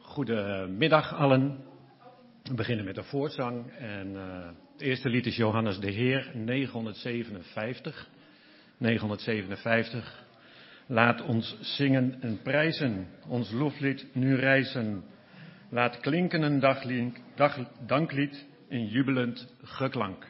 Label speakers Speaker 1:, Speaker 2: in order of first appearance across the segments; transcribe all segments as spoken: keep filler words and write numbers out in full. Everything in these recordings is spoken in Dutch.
Speaker 1: Goedemiddag allen. We beginnen met een voortzang en uh, het eerste lied is Johannes de Heer, negenhonderdzevenenvijftig. negenhonderdzevenenvijftig. Laat ons zingen en prijzen, ons loflied nu rijzen. Laat klinken een daglink, dag, danklied in jubelend geklank.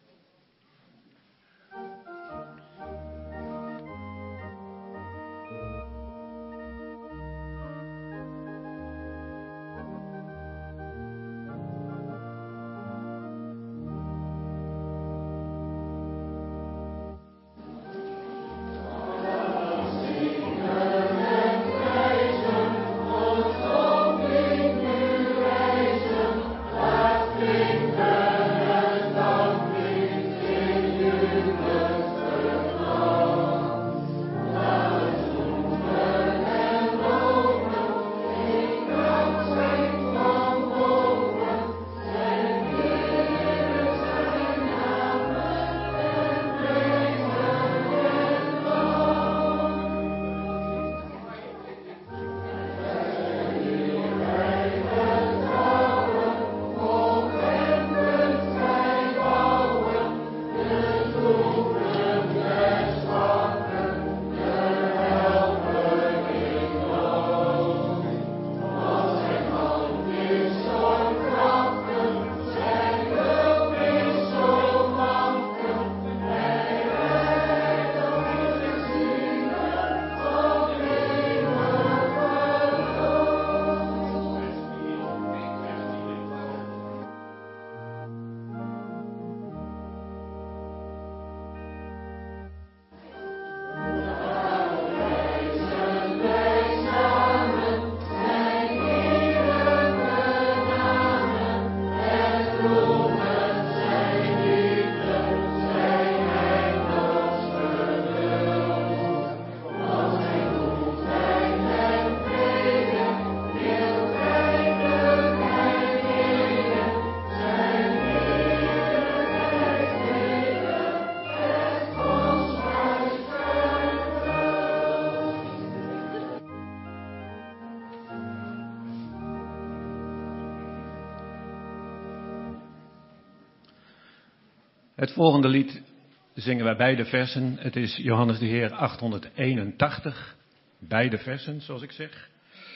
Speaker 1: Het volgende lied zingen wij beide versen. Het is Johannes de Heer achthonderdeenentachtig. Beide versen, zoals ik zeg.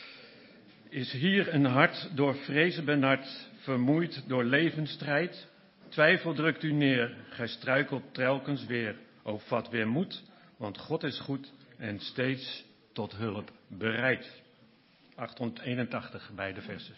Speaker 1: Is hier een hart door vrezen benard, vermoeid door levensstrijd? Twijfel drukt u neer, gij struikelt telkens weer. O, vat weer moed, want God is goed en steeds tot hulp bereid. achthonderdeenentachtig, beide versen.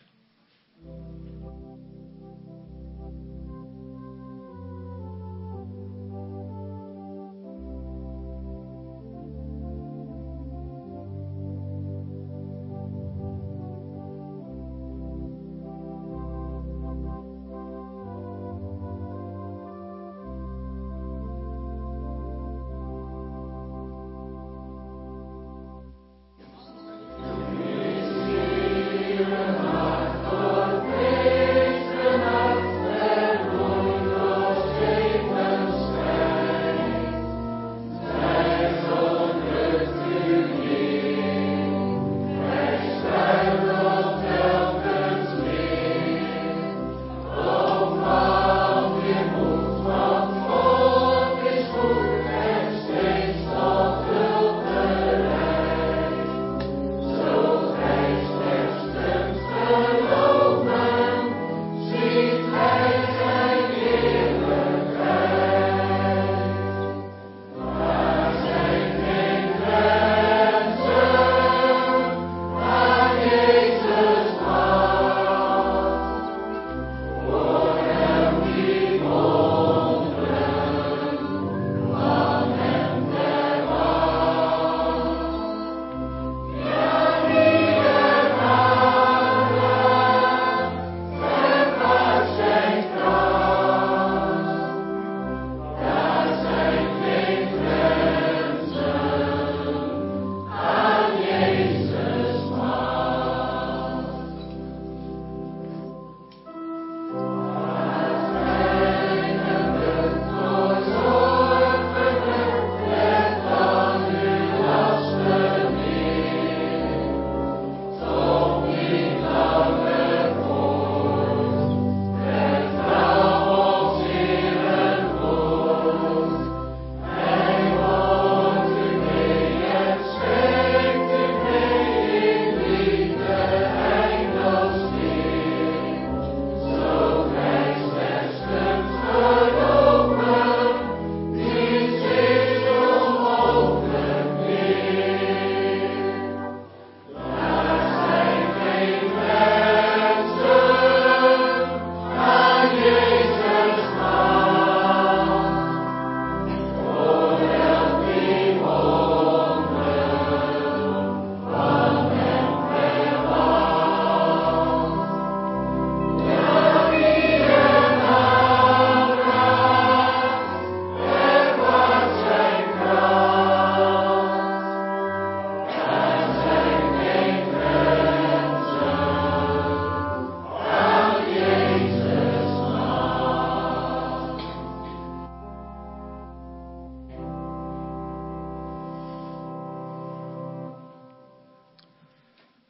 Speaker 2: Zo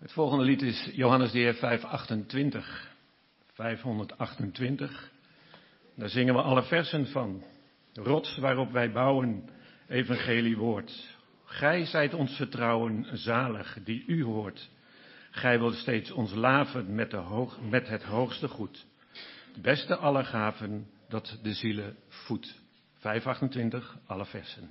Speaker 1: Het volgende lied is Johannes de Heer vijfhonderdachtentwintig. vijfhonderdachtentwintig. Daar zingen we alle versen van. Rots waarop wij bouwen, evangelie woord. Gij zijt ons vertrouwen zalig, die u hoort. Gij wilt steeds ons laven met, de hoog, met het hoogste goed. Het beste aller gaven, dat de zielen voedt. vijfhonderdachtentwintig, alle versen.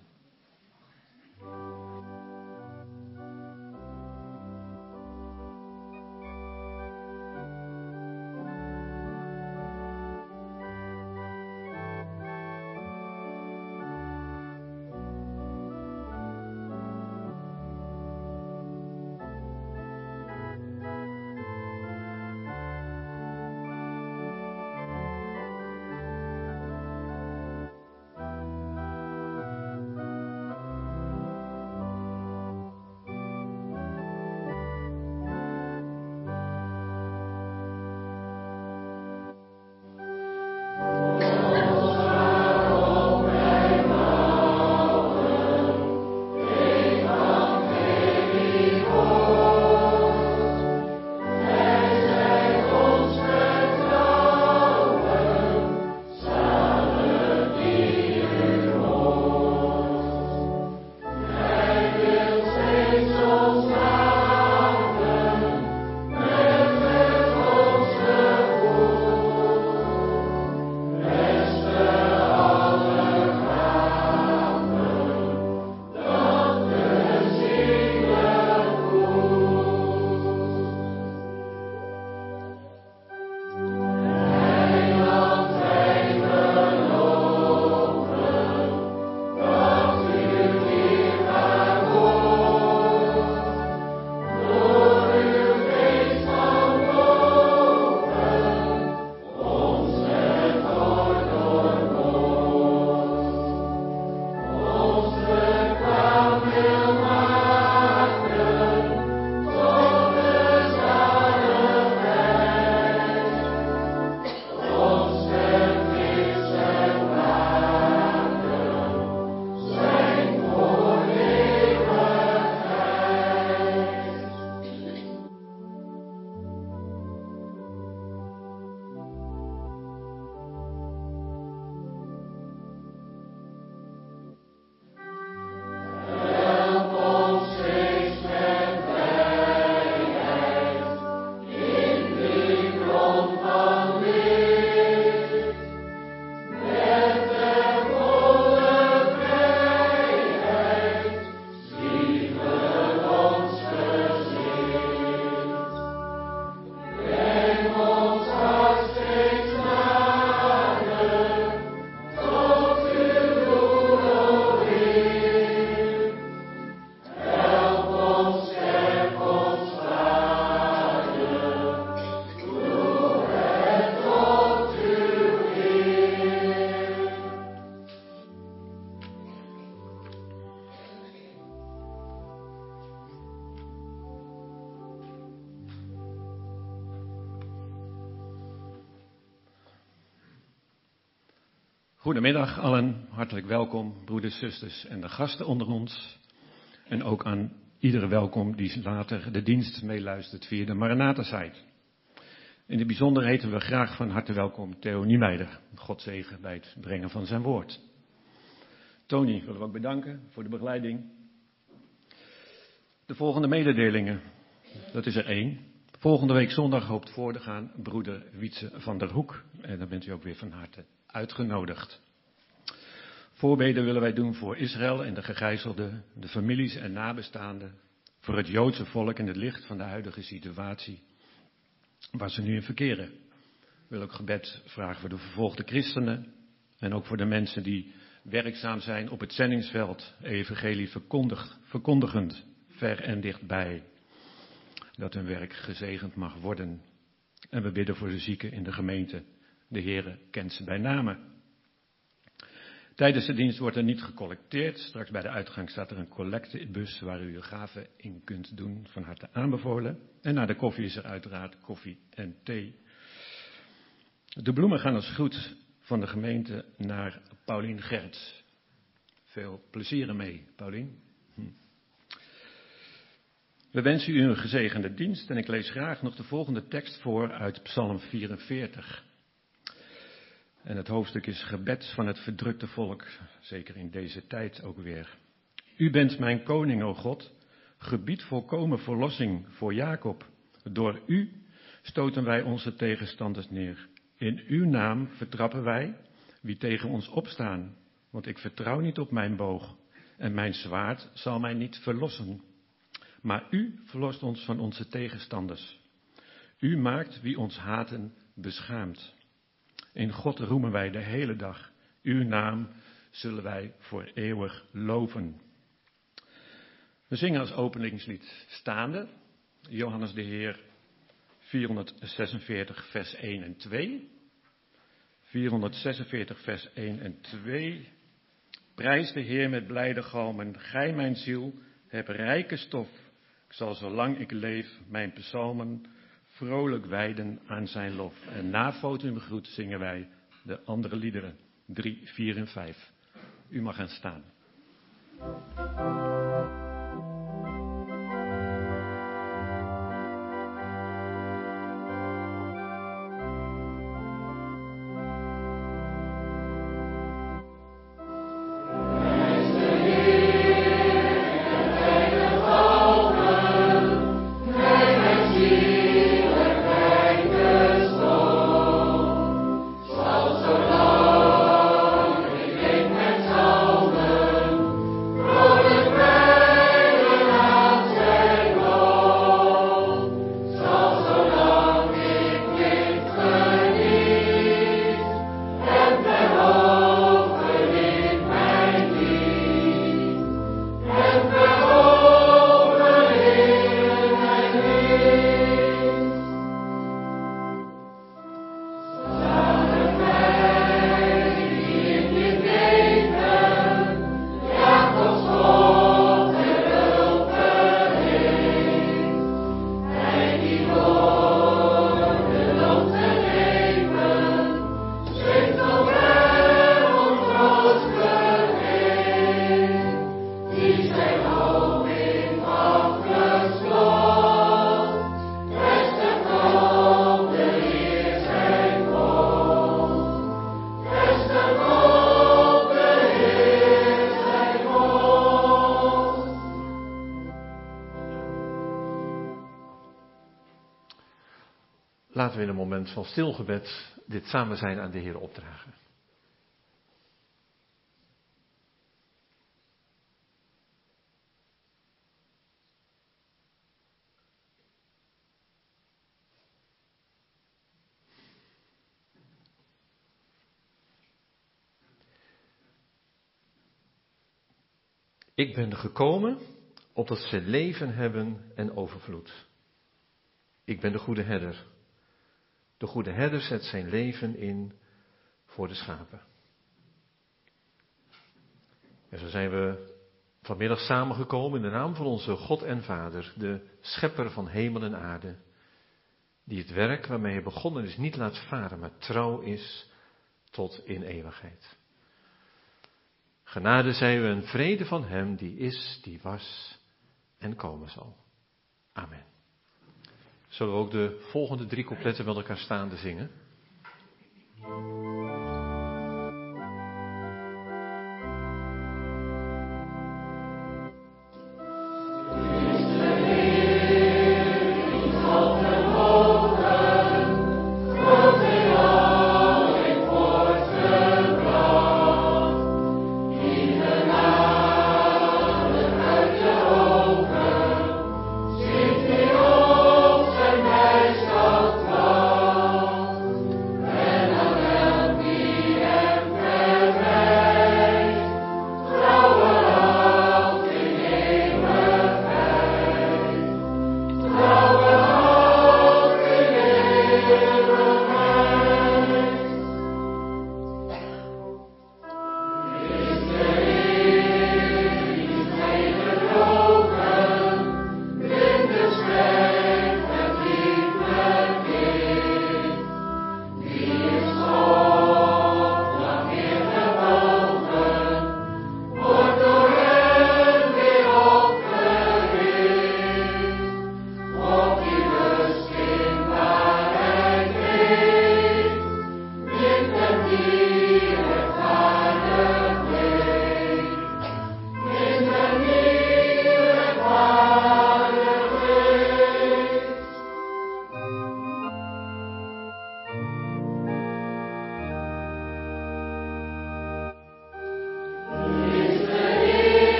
Speaker 1: Goedemiddag allen, hartelijk welkom, broeders, zusters en de gasten onder ons. En ook aan iedere welkom die later de dienst meeluistert via de Maranatha-site. In het bijzonder heten we graag van harte welkom Theo Niemeyer. God zegen bij het brengen van zijn woord. Tony willen we ook bedanken voor de begeleiding. De volgende mededelingen, dat is er één. Volgende week zondag hoopt voor te gaan broeder Wietse van der Hoek. En dan bent u ook weer van harte uitgenodigd. Voorbeden willen wij doen voor Israël en de gegijzelden, de families en nabestaanden, voor het Joodse volk in het licht van de huidige situatie waar ze nu in verkeren. Ik wil ook gebed vragen voor de vervolgde christenen en ook voor de mensen die werkzaam zijn op het zendingsveld, evangelie verkondig, verkondigend, ver en dichtbij, dat hun werk gezegend mag worden. En we bidden voor de zieken in de gemeente. De Heere kent ze bij name. Tijdens de dienst wordt er niet gecollecteerd. Straks bij de uitgang staat er een collectebus waar u uw gave in kunt doen. Van harte aanbevolen. En na de koffie is er uiteraard koffie en thee. De bloemen gaan als groet van de gemeente naar Paulien Gerts. Veel plezier ermee, Paulien. Hm. We wensen u een gezegende dienst en ik lees graag nog de volgende tekst voor uit Psalm vierenveertig. En het hoofdstuk is gebed van het verdrukte volk, zeker in deze tijd ook weer. U bent mijn koning, o God, gebied volkomen verlossing voor Jacob. Door u stoten wij onze tegenstanders neer. In uw naam vertrappen wij wie tegen ons opstaan, want ik vertrouw niet op mijn boog en mijn zwaard zal mij niet verlossen. Maar u verlost ons van onze tegenstanders. U maakt wie ons haten beschaamd. In God roemen wij de hele dag. Uw naam zullen wij voor eeuwig loven. We zingen als openingslied staande. Johannes de Heer vierhonderdzesenveertig vers één en twee. vierhonderdzesenveertig vers één en twee. Prijs de Heer met blijde galmen. Gij mijn ziel hebt rijke stof. Ik zal zolang ik leef mijn psalmen vrolijk wijden aan zijn lof. En na fotumgroet zingen wij de andere liederen, drie, vier en vijf. U mag gaan staan.
Speaker 2: Laten we in een moment van stilgebed dit samen zijn aan de Heer opdragen. Ik ben gekomen opdat ze leven hebben en overvloed. Ik ben de goede herder. De goede herder zet zijn leven in voor de schapen. En zo zijn we vanmiddag samengekomen in de naam van onze God en Vader, de schepper van hemel en aarde, die het werk waarmee hij begonnen is niet laat varen, maar trouw is tot in eeuwigheid. Genade zij u en vrede van hem die is, die was en komen zal. Amen. Zullen we ook de volgende drie coupletten met elkaar staande zingen?
Speaker 3: En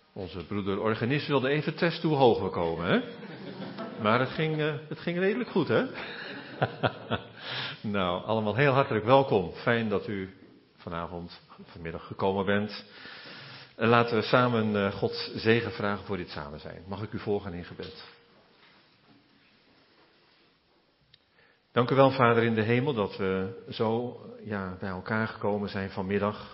Speaker 2: Onze broeder organist wilde even testen hoe hoog we komen, hè? Maar het ging, uh, het ging redelijk goed, hè? Nou, allemaal heel hartelijk welkom. Fijn dat u vanavond, vanmiddag gekomen bent. En laten we samen uh, Gods zegen vragen voor dit samen zijn. Mag ik u volgen in gebed? Dank u wel, Vader in de hemel, dat we zo ja, bij elkaar gekomen zijn vanmiddag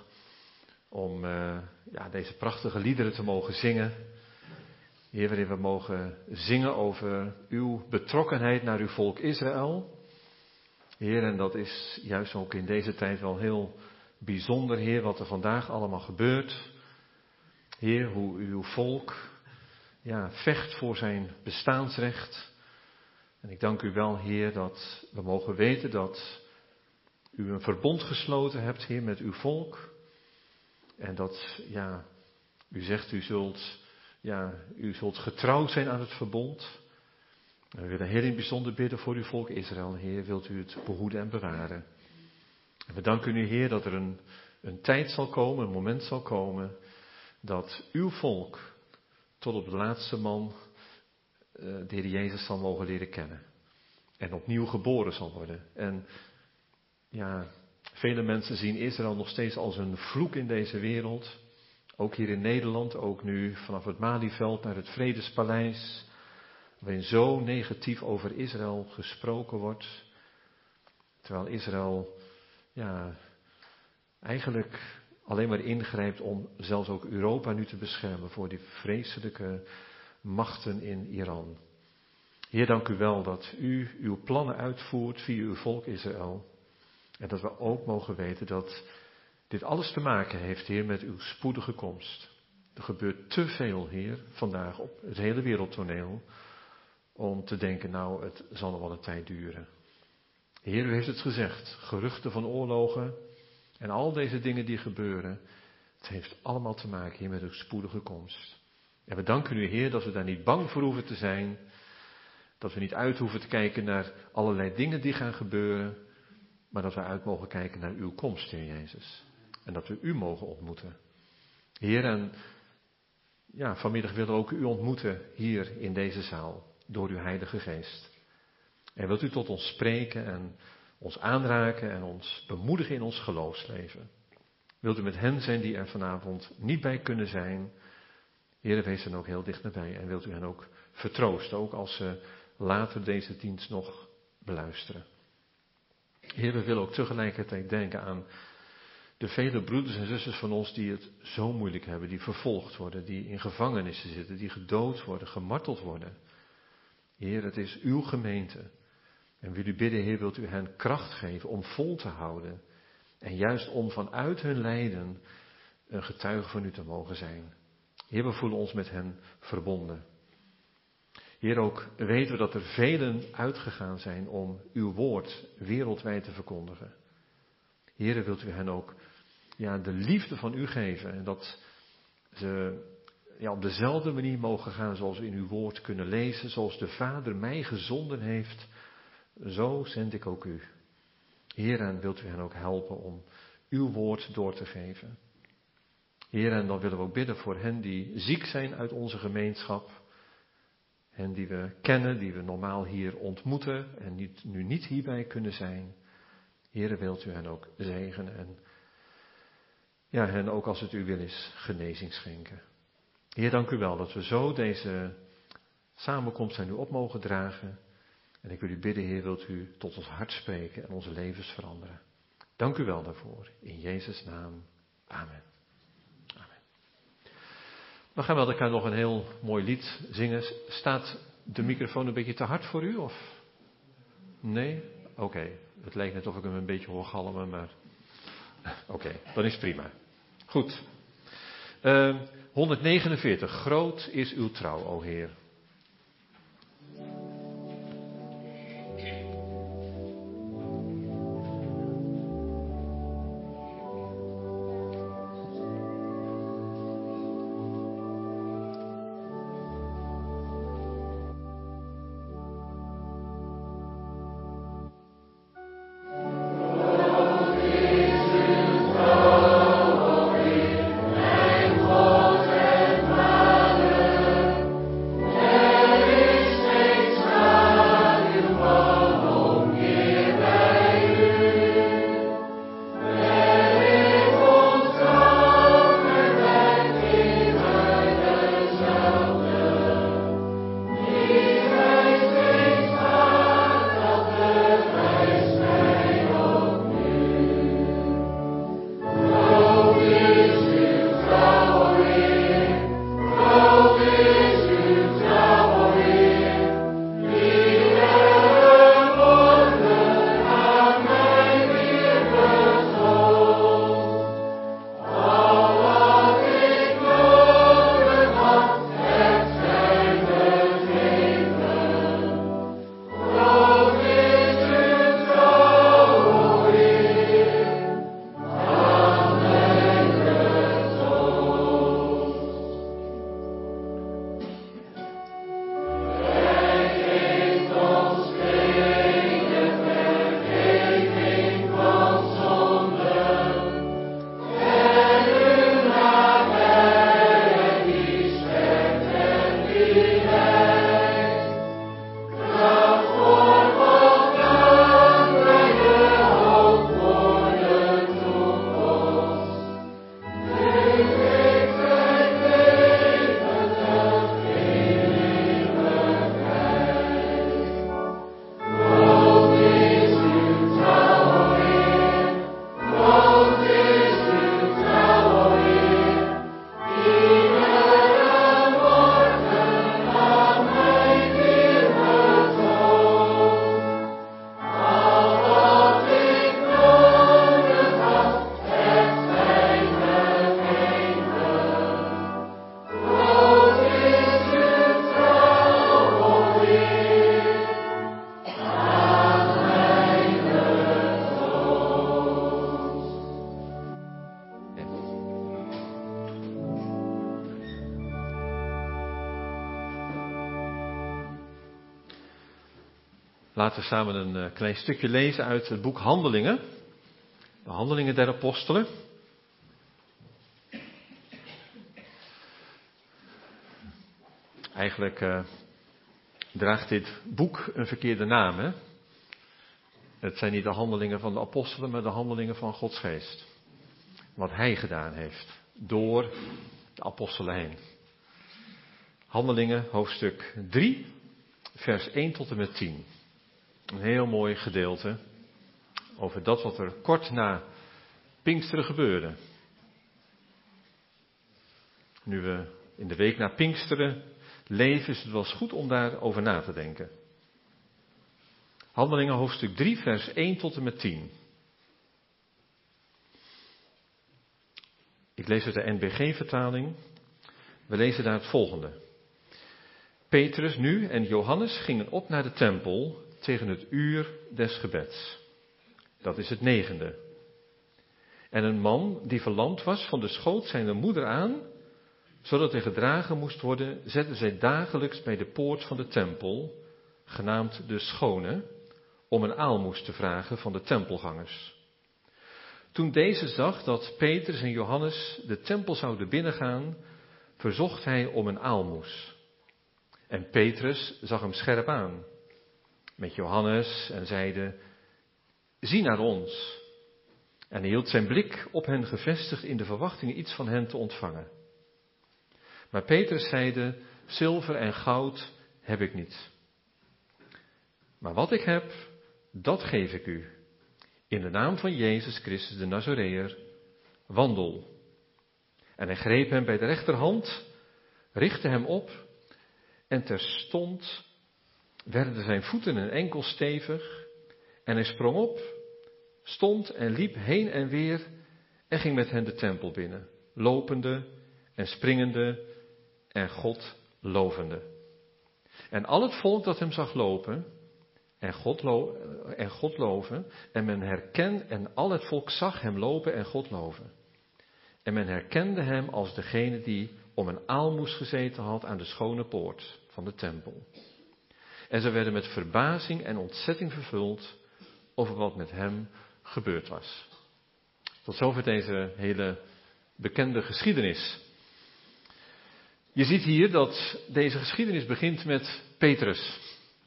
Speaker 2: om uh, ja, deze prachtige liederen te mogen zingen. Heer, waarin we mogen zingen over uw betrokkenheid naar uw volk Israël. Heer, en dat is juist ook in deze tijd wel heel bijzonder, Heer, wat er vandaag allemaal gebeurt. Heer, hoe uw volk ja, vecht voor zijn bestaansrecht. En ik dank u wel, Heer, dat we mogen weten dat u een verbond gesloten hebt, Heer, met uw volk. En dat, ja, u zegt, u zult, ja, u zult getrouw zijn aan het verbond. En we willen heel in het bijzonder bidden voor uw volk Israël, Heer. Wilt u het behoeden en bewaren. En we danken u, Heer, dat er een, een tijd zal komen, een moment zal komen, dat uw volk tot op de laatste man de Heer Jezus zal mogen leren kennen. En opnieuw geboren zal worden. En ja, vele mensen zien Israël nog steeds als een vloek in deze wereld. Ook hier in Nederland, ook nu vanaf het Malieveld naar het Vredespaleis. Waarin zo negatief over Israël gesproken wordt. Terwijl Israël ja, eigenlijk alleen maar ingrijpt om zelfs ook Europa nu te beschermen voor die vreselijke machten in Iran. Heer, dank u wel dat u uw plannen uitvoert via uw volk Israël. En dat we ook mogen weten dat dit alles te maken heeft, Heer, met uw spoedige komst. Er gebeurt te veel, Heer, vandaag op het hele wereldtoneel, om te denken, nou, het zal nog wel een tijd duren. Heer, u heeft het gezegd, geruchten van oorlogen en al deze dingen die gebeuren, het heeft allemaal te maken, Heer, met uw spoedige komst. En we danken u, Heer, dat we daar niet bang voor hoeven te zijn. Dat we niet uit hoeven te kijken naar allerlei dingen die gaan gebeuren. Maar dat we uit mogen kijken naar uw komst, Heer Jezus. En dat we u mogen ontmoeten. Heer, en ja, vanmiddag willen we ook u ontmoeten hier in deze zaal. Door uw Heilige Geest. En wilt u tot ons spreken en ons aanraken en ons bemoedigen in ons geloofsleven. Wilt u met hen zijn die er vanavond niet bij kunnen zijn. Heer, wees dan ook heel dicht nabij en wilt u hen ook vertroosten, ook als ze later deze dienst nog beluisteren. Heer, we willen ook tegelijkertijd denken aan de vele broeders en zusters van ons die het zo moeilijk hebben, die vervolgd worden, die in gevangenissen zitten, die gedood worden, gemarteld worden. Heer, het is uw gemeente. En wil u bidden, Heer, wilt u hen kracht geven om vol te houden en juist om vanuit hun lijden een getuige van u te mogen zijn. Heer, we voelen ons met hen verbonden. Heer, ook weten we dat er velen uitgegaan zijn om uw woord wereldwijd te verkondigen. Heer, wilt u hen ook ja, de liefde van u geven en dat ze ja, op dezelfde manier mogen gaan zoals we in uw woord kunnen lezen, zoals de Vader mij gezonden heeft, zo zend ik ook u. Heer, en wilt u hen ook helpen om uw woord door te geven. Heer, en dan willen we ook bidden voor hen die ziek zijn uit onze gemeenschap. Hen die we kennen, die we normaal hier ontmoeten en niet, nu niet hierbij kunnen zijn. Heer, wilt u hen ook zegenen en ja, hen ook als het u wil is, genezing schenken. Heer, dank u wel dat we zo deze samenkomst aan u op mogen dragen. En ik wil u bidden, Heer, wilt u tot ons hart spreken en onze levens veranderen. Dank u wel daarvoor. In Jezus' naam. Amen. Amen. Dan gaan we met elkaar nog een heel mooi lied zingen. Staat de microfoon een beetje te hard voor u? Of? Nee? Oké. Okay. Het lijkt net of ik hem een beetje hoor galmen, maar oké, okay, dan is het prima. Goed. Uh, honderdnegenenveertig. Groot is uw trouw, o Heer.
Speaker 3: Oh
Speaker 2: Laten we samen een klein stukje lezen uit het boek Handelingen. De Handelingen der Apostelen. Eigenlijk uh, draagt dit boek een verkeerde naam. Hè? Het zijn niet de handelingen van de apostelen, maar de handelingen van Gods geest. Wat hij gedaan heeft door de apostelen heen. Handelingen hoofdstuk drie, vers één tot en met tien. Een heel mooi gedeelte over dat wat er kort na Pinksteren gebeurde. Nu we in de week na Pinksteren leven, is het wel eens goed om daarover na te denken. Handelingen hoofdstuk drie, vers één tot en met tien. Ik lees uit de N B G-vertaling. We lezen daar het volgende. Petrus nu en Johannes gingen op naar de tempel tegen het uur des gebeds. Dat is het negende. En een man die verlamd was van de schoot zijner moeder aan, zodat hij gedragen moest worden, zette zij dagelijks bij de poort van de tempel, genaamd de Schone, om een aalmoes te vragen van de tempelgangers. Toen deze zag dat Petrus en Johannes de tempel zouden binnengaan, verzocht hij om een aalmoes. En Petrus zag hem scherp aan met Johannes en zeide, zie naar ons. En hij hield zijn blik op hen gevestigd in de verwachting iets van hen te ontvangen. Maar Petrus zeide, zilver en goud heb ik niet. Maar wat ik heb, dat geef ik u. In de naam van Jezus Christus de Nazoreër, wandel. En hij greep hem bij de rechterhand, richtte hem op en terstond werden zijn voeten en enkels stevig en hij sprong op, stond en liep heen en weer en ging met hen de tempel binnen, lopende en springende en God lovende. En al het volk dat hem zag lopen en God, lo- en God loven en men herkende en al het volk zag hem lopen en God loven. En men herkende hem als degene die om een aalmoes gezeten had aan de schone poort van de tempel. En ze werden met verbazing en ontzetting vervuld over wat met hem gebeurd was. Tot zover deze hele bekende geschiedenis. Je ziet hier dat deze geschiedenis begint met Petrus.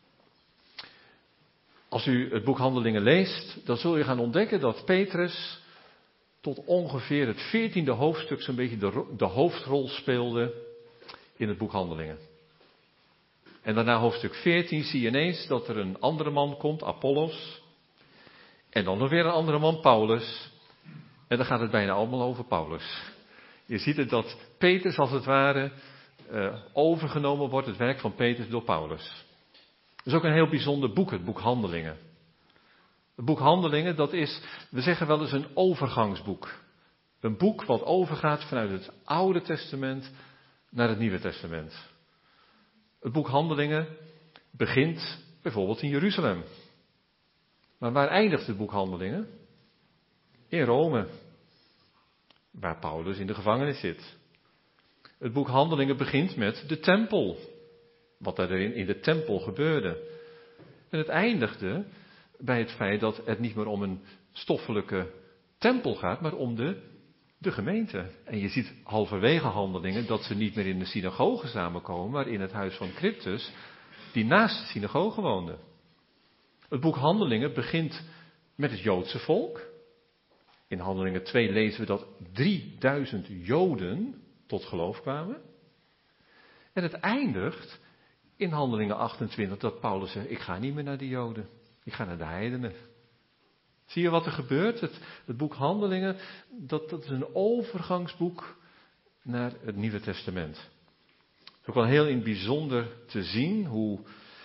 Speaker 2: Als u het boek Handelingen leest, dan zul je gaan ontdekken dat Petrus tot ongeveer het veertiende hoofdstuk zo'n beetje de, de hoofdrol speelde in het boek Handelingen. En daarna hoofdstuk veertien zie je ineens dat er een andere man komt, Apollos. En dan nog weer een andere man, Paulus. En dan gaat het bijna allemaal over Paulus. Je ziet het dat Petrus als het ware uh, overgenomen wordt, het werk van Petrus door Paulus. Het is ook een heel bijzonder boek, het boek Handelingen. Het boek Handelingen, dat is, we zeggen wel eens een overgangsboek. Een boek wat overgaat vanuit het Oude Testament naar het Nieuwe Testament. Het boek Handelingen begint bijvoorbeeld in Jeruzalem. Maar waar eindigt het boek Handelingen? In Rome, waar Paulus in de gevangenis zit. Het boek Handelingen begint met de tempel. Wat er in, in de tempel gebeurde. En het eindigde bij het feit dat het niet meer om een stoffelijke tempel gaat, maar om de, de gemeente. En je ziet halverwege Handelingen dat ze niet meer in de synagoge samenkomen, maar in het huis van Cryptus, die naast de synagoge woonde. Het boek Handelingen begint met het Joodse volk. In Handelingen twee lezen we dat drieduizend Joden tot geloof kwamen. En het eindigt in Handelingen achtentwintig dat Paulus zegt, ik ga niet meer naar de Joden, ik ga naar de heidenen. Zie je wat er gebeurt? Het, het boek Handelingen, dat, dat is een overgangsboek naar het Nieuwe Testament. Het is ook wel heel in het bijzonder te zien hoe,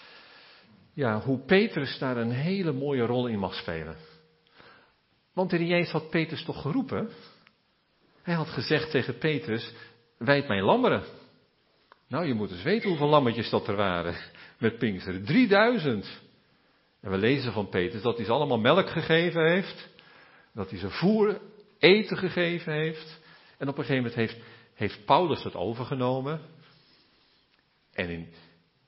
Speaker 2: ja, hoe Petrus daar een hele mooie rol in mag spelen. Want de Heer Jezus had Petrus toch geroepen? Hij had gezegd tegen Petrus, wijd mijn lammeren. Nou, je moet eens weten hoeveel lammetjes dat er waren met Pinksteren. drieduizend. En we lezen van Petrus dat hij ze allemaal melk gegeven heeft. Dat hij ze voer, eten gegeven heeft. En op een gegeven moment heeft, heeft Paulus het overgenomen. En in,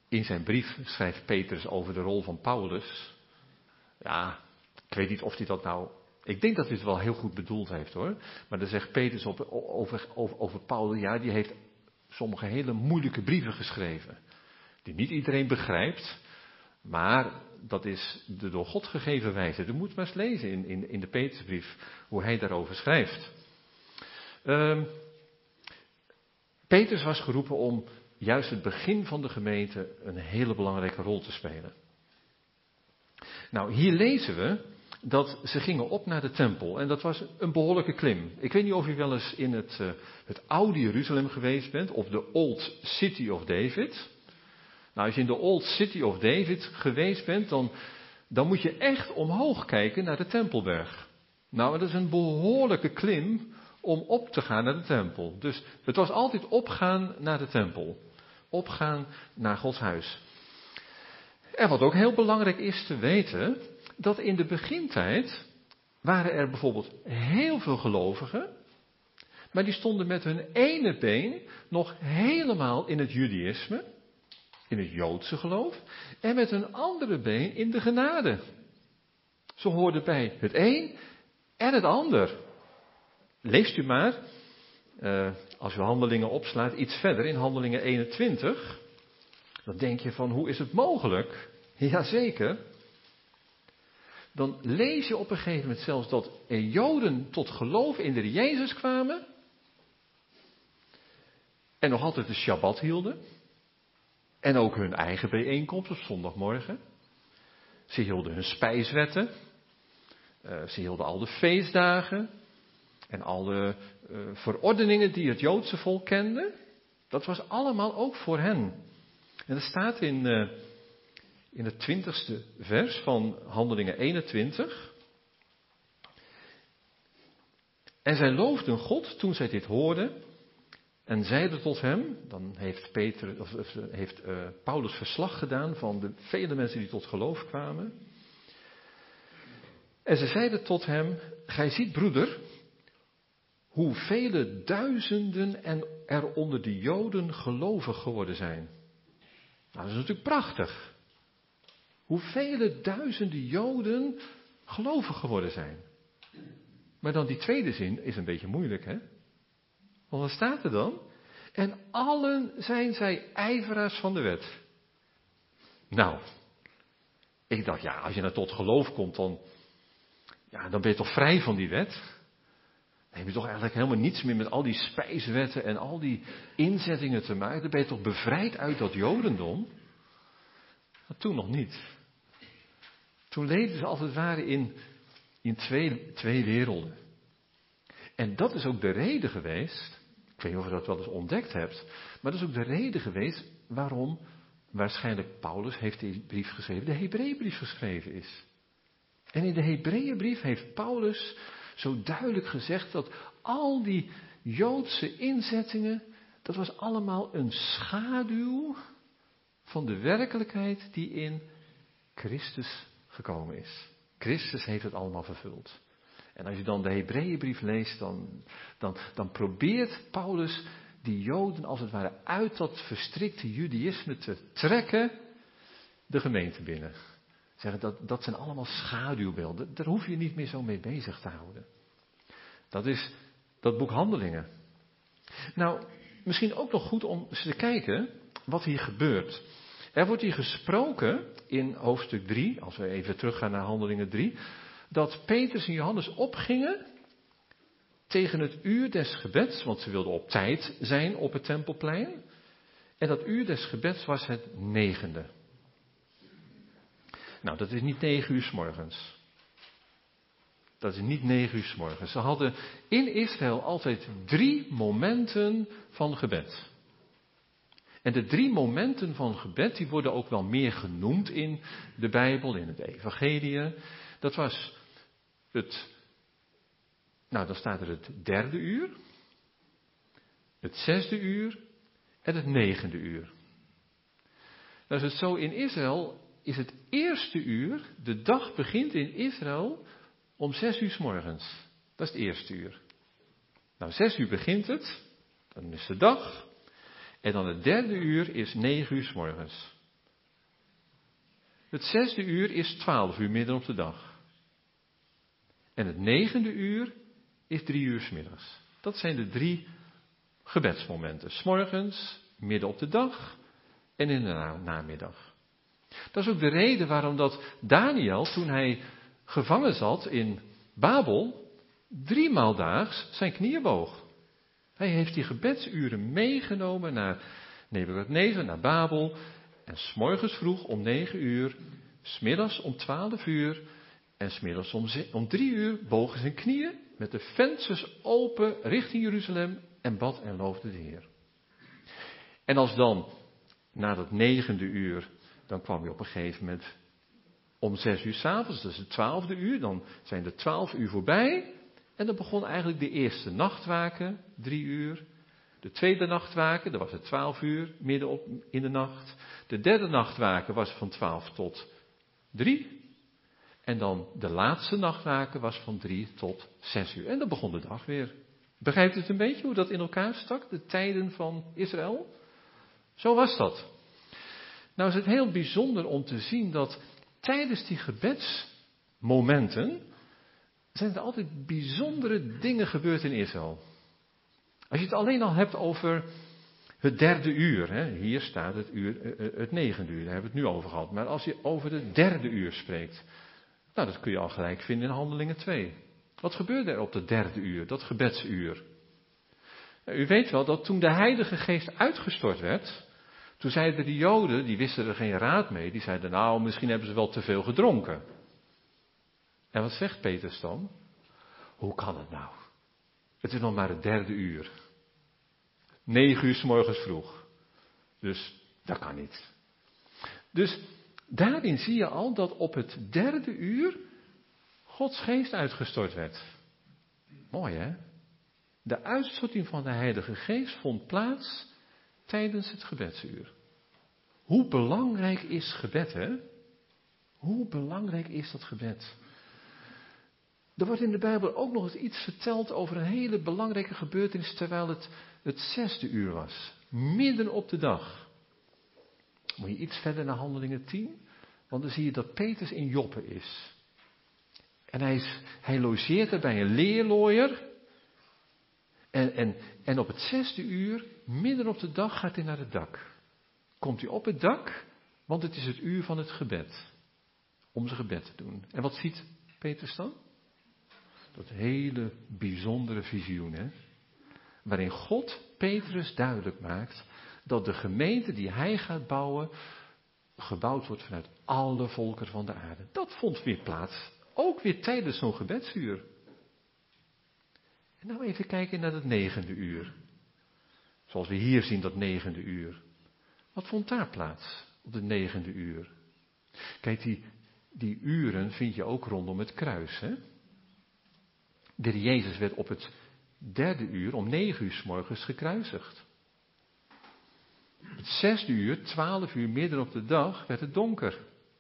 Speaker 2: In zijn brief schrijft Petrus over de rol van Paulus. Ja, ik weet niet of hij dat nou... Ik denk dat hij het wel heel goed bedoeld heeft hoor. Maar dan zegt Petrus op, over, over, over Paulus, ja, die heeft sommige hele moeilijke brieven geschreven. Die niet iedereen begrijpt. Maar dat is de door God gegeven wijze. Je moet maar eens lezen in, in, in de Petrusbrief hoe hij daarover schrijft. Um, Petrus was geroepen om juist het begin van de gemeente een hele belangrijke rol te spelen. Nou, hier lezen we dat ze gingen op naar de tempel. En dat was een behoorlijke klim. Ik weet niet of u wel eens in het, uh, het oude Jeruzalem geweest bent, of de Old City of David. Nou, als je in de Old City of David geweest bent, dan, dan moet je echt omhoog kijken naar de Tempelberg. Nou, dat is een behoorlijke klim om op te gaan naar de tempel. Dus het was altijd opgaan naar de tempel. Opgaan naar Gods huis. En wat ook heel belangrijk is te weten, dat in de begintijd waren er bijvoorbeeld heel veel gelovigen, maar die stonden met hun ene been nog helemaal in het Judaïsme, in het Joodse geloof, en met hun andere been in de genade. Ze hoorden bij het een en het ander. Leest u maar, uh, als u Handelingen opslaat, iets verder in Handelingen eenentwintig. Dan denk je van, hoe is het mogelijk? Jazeker. Dan lees je op een gegeven moment zelfs dat er Joden tot geloof in de Jezus kwamen. En nog altijd de Shabbat hielden. En ook hun eigen bijeenkomst op zondagmorgen. Ze hielden hun spijswetten. Uh, ze hielden al de feestdagen. En alle uh, verordeningen die het Joodse volk kende. Dat was allemaal ook voor hen. En dat staat in, uh, in het twintigste vers van Handelingen eenentwintig. En zij loofden God toen zij dit hoorden. En zeiden tot hem, dan heeft, Peter, of, of, heeft uh, Paulus verslag gedaan van de vele mensen die tot geloof kwamen. En ze zeiden tot hem, gij ziet broeder, hoe vele duizenden en er onder de Joden gelovig geworden zijn. Nou, dat is natuurlijk prachtig. Hoe vele duizenden Joden gelovig geworden zijn. Maar dan die tweede zin is een beetje moeilijk, hè? Want wat staat er dan? En allen zijn zij ijveraars van de wet. Nou, ik dacht, ja, als je nou tot geloof komt, dan, ja, dan ben je toch vrij van die wet? Dan heb je toch eigenlijk helemaal niets meer met al die spijswetten en al die inzettingen te maken. Dan ben je toch bevrijd uit dat Jodendom? Maar toen nog niet. Toen leefden ze als het ware in, in twee, twee werelden. En dat is ook de reden geweest, ik weet niet of je dat wel eens ontdekt hebt, maar dat is ook de reden geweest waarom waarschijnlijk Paulus heeft die brief geschreven, de Hebreeënbrief geschreven is. En in de Hebreeënbrief heeft Paulus zo duidelijk gezegd dat al die Joodse inzettingen, dat was allemaal een schaduw van de werkelijkheid die in Christus gekomen is. Christus heeft het allemaal vervuld. En als je dan de Hebreeënbrief leest, dan, dan, dan probeert Paulus die Joden als het ware uit dat verstrikte Judaïsme te trekken de gemeente binnen. Zeggen dat, dat zijn allemaal schaduwbeelden. Daar hoef je niet meer zo mee bezig te houden. Dat is dat boek Handelingen. Nou, misschien ook nog goed om eens te kijken wat hier gebeurt. Er wordt hier gesproken in hoofdstuk drie, als we even teruggaan naar Handelingen drie, dat Petrus en Johannes opgingen tegen het uur des gebeds, want ze wilden op tijd zijn op het Tempelplein. En dat uur des gebeds was het negende. Nou, dat is niet negen uur 's morgens. Dat is niet negen uur 's morgens. Ze hadden in Israël altijd drie momenten van gebed. En de drie momenten van gebed, die worden ook wel meer genoemd in de Bijbel, in het Evangelie. Dat was het, nou dan staat er het derde uur, het zesde uur en het negende uur. Nou is het zo, in Israël is het eerste uur, de dag begint in Israël om zes uur 's morgens. Dat is het eerste uur. Nou, zes uur begint het, dan is de dag. En dan het derde uur is negen uur 's morgens. Het zesde uur is twaalf uur midden op de dag. En het negende uur is drie uur 's middags. Dat zijn de drie gebedsmomenten. 's Morgens, midden op de dag en in de na- namiddag. Dat is ook de reden waarom dat Daniel, toen hij gevangen zat in Babel, driemaal daags zijn knieën boog. Hij heeft die gebedsuren meegenomen naar Nebukadnezar, naar Babel. En 's morgens vroeg om negen uur, 's middags om twaalf uur en 's middags om, ze- om drie uur bogen zijn knieën met de vensters open richting Jeruzalem en bad en loofde de Heer. En als dan, na dat negende uur, dan kwam hij op een gegeven moment om zes uur 's avonds, dat is het twaalfde uur, dan zijn de twaalf uur voorbij. En dan begon eigenlijk de eerste nachtwaken, drie uur. De tweede nachtwaken, dat was het twaalf uur, midden op in de nacht. De derde nachtwaken was van twaalf tot drie. En dan de laatste nachtwaken was van drie tot zes uur. En dan begon de dag weer. Begrijpt u het een beetje hoe dat in elkaar stak, de tijden van Israël? Zo was dat. Nou is het heel bijzonder om te zien dat tijdens die gebedsmomenten zijn er altijd bijzondere dingen gebeurd in Israël. Als je het alleen al hebt over het derde uur, hè, hier staat het, uur, het negende uur, daar hebben we het nu over gehad. Maar als je over het derde uur spreekt, nou dat kun je al gelijk vinden in Handelingen twee. Wat gebeurde er op het derde uur, dat gebedsuur? Nou, u weet wel dat toen de Heilige Geest uitgestort werd, toen zeiden de Joden, die wisten er geen raad mee, die zeiden nou misschien hebben ze wel te veel gedronken. En wat zegt Petrus dan? Hoe kan het nou? Het is nog maar het derde uur. Negen uur 's morgens vroeg. Dus dat kan niet. Dus daarin zie je al dat op het derde uur Gods geest uitgestort werd. Mooi hè? De uitstorting van de Heilige Geest vond plaats tijdens het gebedsuur. Hoe belangrijk is gebed hè? Hoe belangrijk is dat gebed? Er wordt in de Bijbel ook nog eens iets verteld over een hele belangrijke gebeurtenis terwijl het het zesde uur was. Midden op de dag. Moet je iets verder naar Handelingen tien? Want dan zie je dat Petrus in Joppe is. En hij, is, hij logeert er bij een leerlooier. En, en, en op het zesde uur, midden op de dag, gaat hij naar het dak. Komt hij op het dak, want het is het uur van het gebed. Om zijn gebed te doen. En wat ziet Petrus dan? Dat hele bijzondere visioen, hè? Waarin God Petrus duidelijk maakt dat de gemeente die hij gaat bouwen, gebouwd wordt vanuit alle volkeren van de aarde. Dat vond weer plaats, ook weer tijdens zo'n gebedsuur. En nou even kijken naar het negende uur. Zoals we hier zien, dat negende uur. Wat vond daar plaats op het negende uur? Kijk, die, die uren vind je ook rondom het kruis, hè? De Heer Jezus werd op het derde uur om negen uur 's morgens gekruisigd. Op het zesde uur, twaalf uur midden op de dag, werd het donker.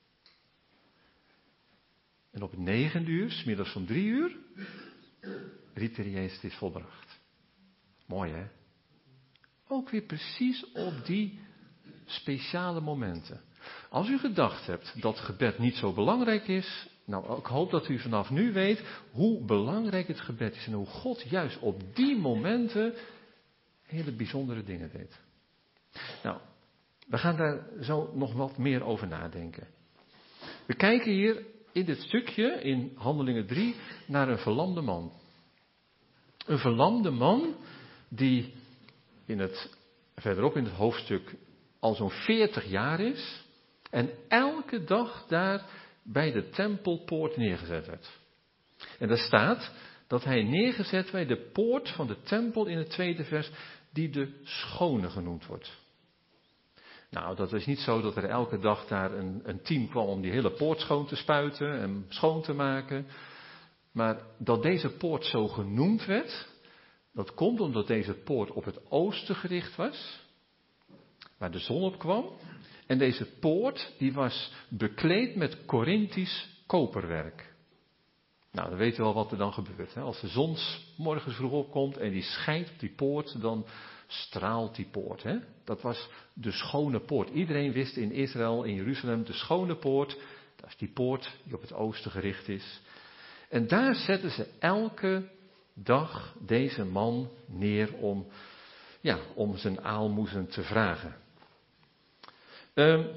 Speaker 2: En op het negende uur, 's middags om drie uur, riep de Heer Jezus, het is volbracht. Mooi hè? Ook weer precies op die speciale momenten. Als u gedacht hebt dat gebed niet zo belangrijk is, nou, ik hoop dat u vanaf nu weet hoe belangrijk het gebed is en hoe God juist op die momenten hele bijzondere dingen deed. Nou, we gaan daar zo nog wat meer over nadenken. We kijken hier in dit stukje, in Handelingen drie, naar een verlamde man. Een verlamde man die in het, verderop in het hoofdstuk al zo'n veertig jaar is en elke dag daar bij de tempelpoort neergezet werd. En daar staat dat hij neergezet werd bij de poort van de tempel in het tweede vers, die de schone genoemd wordt. Nou, dat is niet zo dat er elke dag daar een, een team kwam om die hele poort schoon te spuiten en schoon te maken. Maar dat deze poort zo genoemd werd, dat komt omdat deze poort op het oosten gericht was, waar de zon op kwam. En deze poort, die was bekleed met Korinthisch koperwerk. Nou, dan weet u wel wat er dan gebeurt. Hè? Als de zon 's morgens vroeg opkomt en die schijnt op die poort, dan straalt die poort. Hè? Dat was de schone poort. Iedereen wist in Israël, in Jeruzalem, de schone poort. Dat is die poort die op het oosten gericht is. En daar zetten ze elke dag deze man neer om, ja, om zijn aalmoezen te vragen. Um,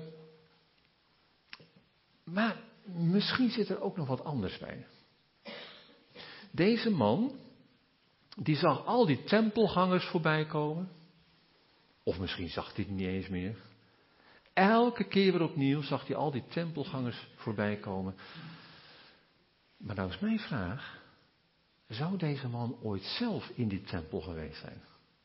Speaker 2: maar misschien zit er ook nog wat anders bij. Deze man, die zag al die tempelgangers voorbij komen. Of misschien zag hij het niet eens meer. Elke keer weer opnieuw zag hij al die tempelgangers voorbij komen. Maar nou is mijn vraag. Zou deze man ooit zelf in die tempel geweest zijn?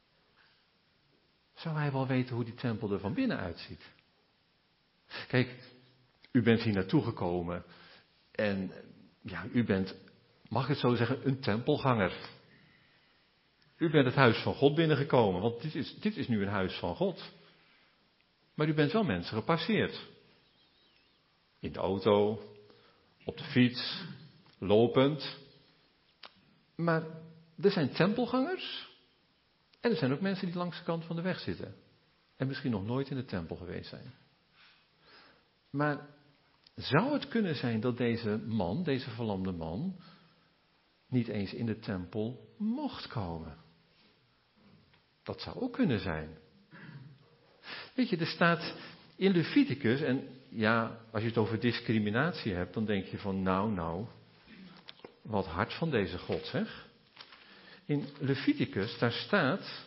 Speaker 2: Zou hij wel weten hoe die tempel er van binnen uitziet? Kijk, u bent hier naartoe gekomen. En ja, u bent, mag ik het zo zeggen, een tempelganger. U bent het huis van God binnengekomen, want dit is, dit is nu een huis van God. Maar u bent wel mensen gepasseerd. In de auto, op de fiets, lopend. Maar er zijn tempelgangers. En er zijn ook mensen die langs de kant van de weg zitten. En misschien nog nooit in de tempel geweest zijn. Maar zou het kunnen zijn dat deze man, deze verlamde man, niet eens in de tempel mocht komen? Dat zou ook kunnen zijn. Weet je, er staat in Leviticus, en ja, als je het over discriminatie hebt, dan denk je van nou, nou, wat hard van deze God, zeg. In Leviticus, daar staat,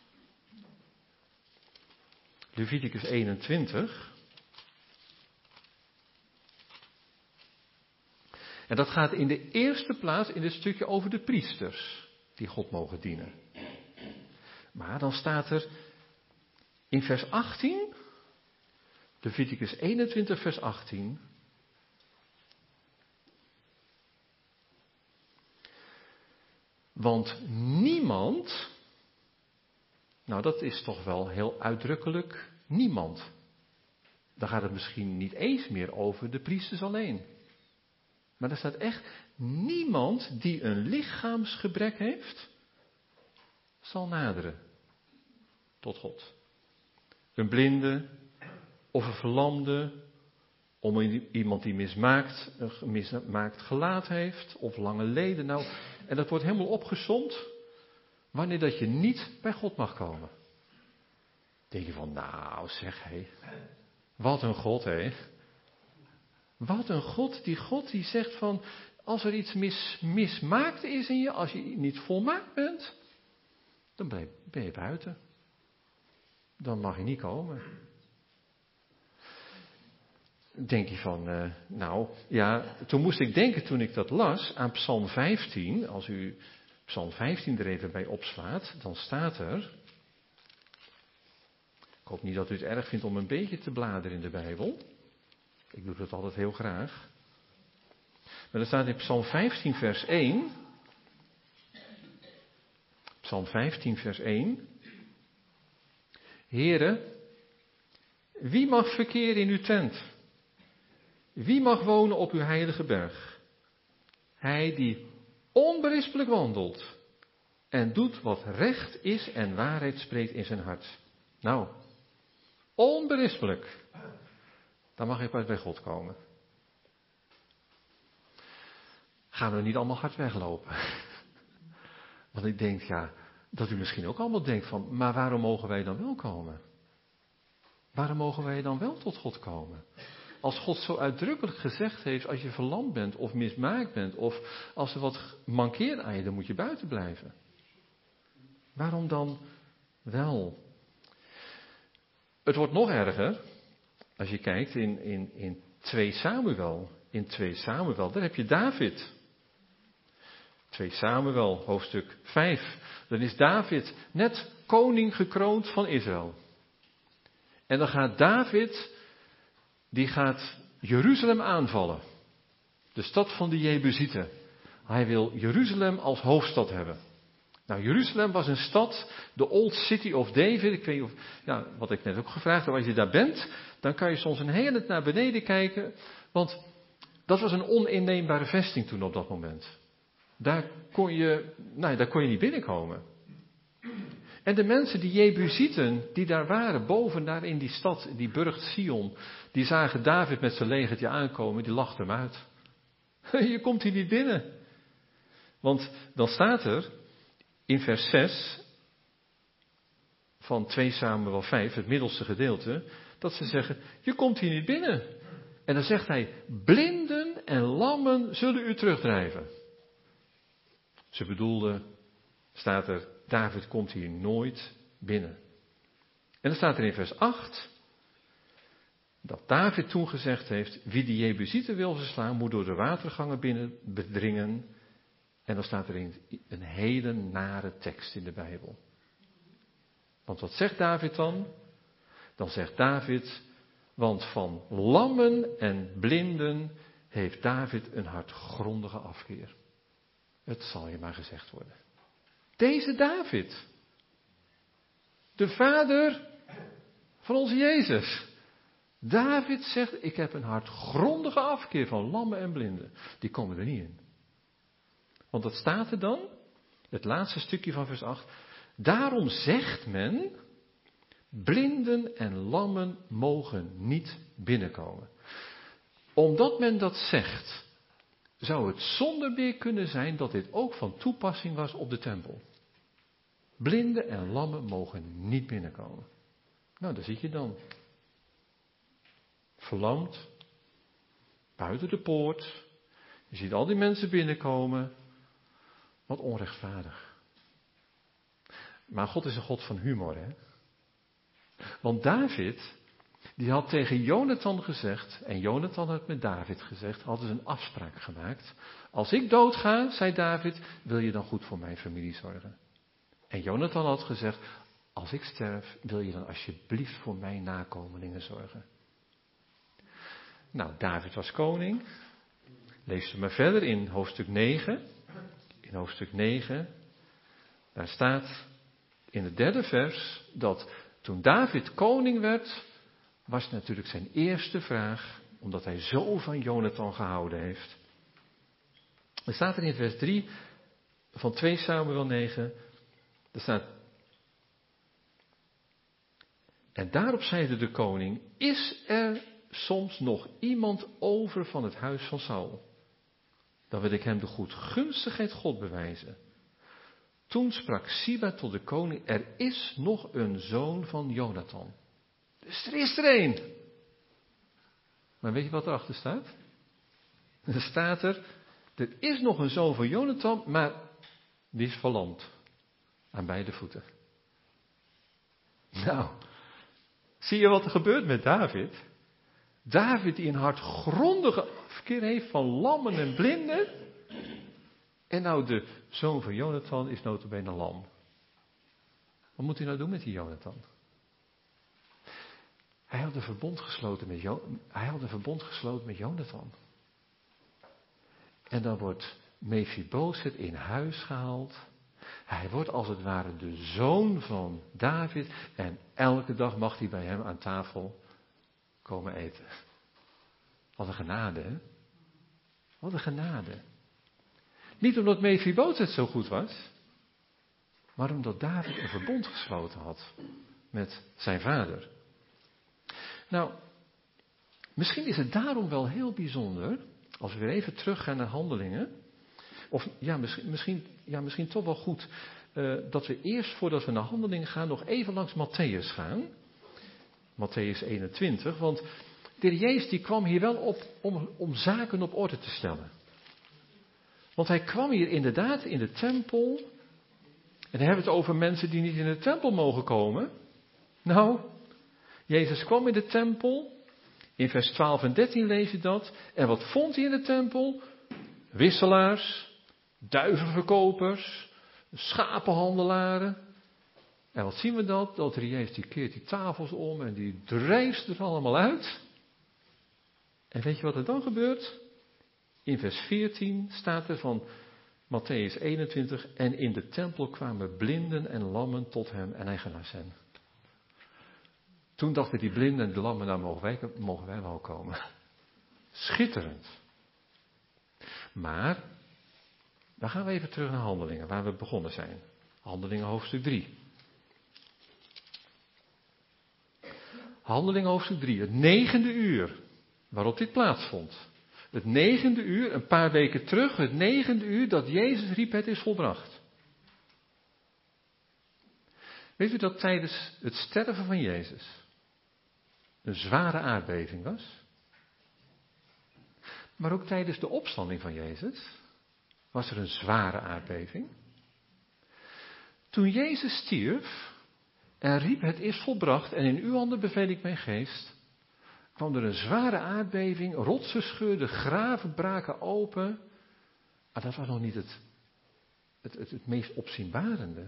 Speaker 2: Leviticus eenentwintig, en dat gaat in de eerste plaats in dit stukje over de priesters die God mogen dienen. Maar dan staat er in vers achttien, Leviticus eenentwintig vers achttien, want niemand, nou dat is toch wel heel uitdrukkelijk, niemand. Dan gaat het misschien niet eens meer over de priesters alleen. Maar er staat echt, niemand die een lichaamsgebrek heeft, zal naderen tot God. Een blinde of een verlamde, om iemand die mismaakt, een mismaakt gelaat heeft of lange leden. Nou, en dat wordt helemaal opgesomd wanneer dat je niet bij God mag komen. Denk je van, nou zeg hé, wat een God hé. Wat een God, die God die zegt van, als er iets mis, mismaakt is in je, als je niet volmaakt bent, dan ben je, ben je buiten. Dan mag je niet komen. Denk je van, uh, nou, ja, toen moest ik denken toen ik dat las aan Psalm vijftien. Als u Psalm vijftien er even bij opslaat, dan staat er. Ik hoop niet dat u het erg vindt om een beetje te bladeren in de Bijbel. Ik doe dat altijd heel graag. Maar er staat in Psalm vijftien vers één. Psalm vijftien vers één. Heere, wie mag verkeren in uw tent? Wie mag wonen op uw heilige berg? Hij die onberispelijk wandelt en doet wat recht is en waarheid spreekt in zijn hart. Nou, onberispelijk. Dan mag je pas bij God komen. Gaan we niet allemaal hard weglopen? Want ik denk, ja, dat u misschien ook allemaal denkt van, maar waarom mogen wij dan wel komen? Waarom mogen wij dan wel tot God komen? Als God zo uitdrukkelijk gezegd heeft, als je verlamd bent of mismaakt bent, of als er wat mankeert aan je, dan moet je buiten blijven. Waarom dan wel? Het wordt nog erger, als je kijkt in, in, in twee Samuel. In twee Samuel, daar heb je David. twee Samuel, hoofdstuk vijf. Dan is David net koning gekroond van Israël. En dan gaat David, die gaat Jeruzalem aanvallen. De stad van de Jebusieten. Hij wil Jeruzalem als hoofdstad hebben. Nou, Jeruzalem was een stad, de Old City of David. Ik weet niet of, ja, wat ik net ook gevraagd heb, als je daar bent, dan kan je soms een hele tijd naar beneden kijken. Want Dat was een oninneembare vesting toen op dat moment. Daar kon je, nou, daar kon je niet binnenkomen. En de mensen, die Jebusieten, die daar waren, boven daar in die stad, die burcht Sion, die zagen David met zijn legertje aankomen, die lachten hem uit. Je komt hier niet binnen. Want dan staat er in vers zes van twee Samuel vijf, het middelste gedeelte, dat ze zeggen, je komt hier niet binnen. En dan zegt hij, blinden en lammen zullen u terugdrijven. Ze bedoelden, staat er, David komt hier nooit binnen. En dan staat er in vers acht, dat David toen gezegd heeft, wie de Jebusieten wil verslaan, moet door de watergangen binnen bedringen. En dan staat er in een hele nare tekst in de Bijbel. Want wat zegt David dan? Dan zegt David, want van lammen en blinden heeft David een hartgrondige afkeer. Het zal je maar gezegd worden. Deze David, de vader van onze Jezus. David zegt, ik heb een hartgrondige afkeer van lammen en blinden. Die komen er niet in. Want wat staat er dan? Het laatste stukje van vers acht. Daarom zegt men, blinden en lammen mogen niet binnenkomen. Omdat men dat zegt, zou het zonder meer kunnen zijn dat dit ook van toepassing was op de tempel. Blinden en lammen mogen niet binnenkomen. Nou, daar zit je dan. Verlamd, buiten de poort. Je ziet al die mensen binnenkomen. Wat onrechtvaardig. Maar God is een God van humor, hè? Want David, die had tegen Jonathan gezegd, en Jonathan had met David gezegd, hadden ze een afspraak gemaakt. Als ik doodga, zei David, wil je dan goed voor mijn familie zorgen? En Jonathan had gezegd, als ik sterf, wil je dan alsjeblieft voor mijn nakomelingen zorgen? Nou, David was koning. Lees er maar verder in hoofdstuk negen. In hoofdstuk negen, daar staat in het derde vers dat toen David koning werd, was natuurlijk zijn eerste vraag, omdat hij zo van Jonathan gehouden heeft. Er staat er in vers drie van twee Samuel negen, er staat, en daarop zeide de koning, is er soms nog iemand over van het huis van Saul? Dan wil ik hem de goedgunstigheid God bewijzen. Toen sprak Siba tot de koning, er is nog een zoon van Jonathan. Dus er is er één. Maar weet je wat erachter staat? Er staat er, er is nog een zoon van Jonathan, maar die is verlamd. Aan beide voeten. Nou, zie je wat er gebeurt met David? David die een hartgrondige afkeer heeft van lammen en blinden. En nou de zoon van Jonathan is nota bene lam. Wat moet hij nou doen met die Jonathan? Hij had een verbond gesloten met, jo- hij had een verbond gesloten met Jonathan. En dan wordt Mephibosheth in huis gehaald. Hij wordt als het ware de zoon van David. En elke dag mag hij bij hem aan tafel komen eten. Wat een genade, hè? Wat een genade. Niet omdat Mephibosheth zo goed was, maar omdat David een verbond gesloten had met zijn vader. Nou, misschien is het daarom wel heel bijzonder, als we weer even teruggaan naar Handelingen, of ja, misschien, misschien, ja, misschien toch wel goed, uh, dat we eerst voordat we naar Handelingen gaan, nog even langs Matthäus gaan. Matthäus eenentwintig, want de Heer Jezus die kwam hier wel op om, om zaken op orde te stellen. Want hij kwam hier inderdaad in de tempel. En dan hebben we het over mensen die niet in de tempel mogen komen. Nou, Jezus kwam in de tempel. In vers twaalf en dertien lees je dat. En wat vond hij in de tempel? Wisselaars, duivenverkopers, schapenhandelaren. En wat zien we dat? Dat de Heer Jezus die keert die tafels om en die drijft er allemaal uit. En weet je wat er dan gebeurt? In vers veertien staat er van Matthäus eenentwintig. En in de tempel kwamen blinden en lammen tot hem en hij genas hen. Toen dachten die blinden en de lammen, nou mogen wij, mogen wij wel komen. Schitterend. Maar, dan gaan we even terug naar Handelingen, waar we begonnen zijn. Handelingen hoofdstuk drie. Handelingen hoofdstuk drie, het negende uur waarop dit plaatsvond. Het negende uur, een paar weken terug, het negende uur dat Jezus riep, het is volbracht. Weet u dat tijdens het sterven van Jezus een zware aardbeving was? Maar ook tijdens de opstanding van Jezus was er een zware aardbeving. Toen Jezus stierf en riep, het is volbracht en in uw handen beveel ik mijn geest, kwam er een zware aardbeving, rotsen scheurden, graven braken open. Maar dat was nog niet het, het, het, het meest opzienbarende.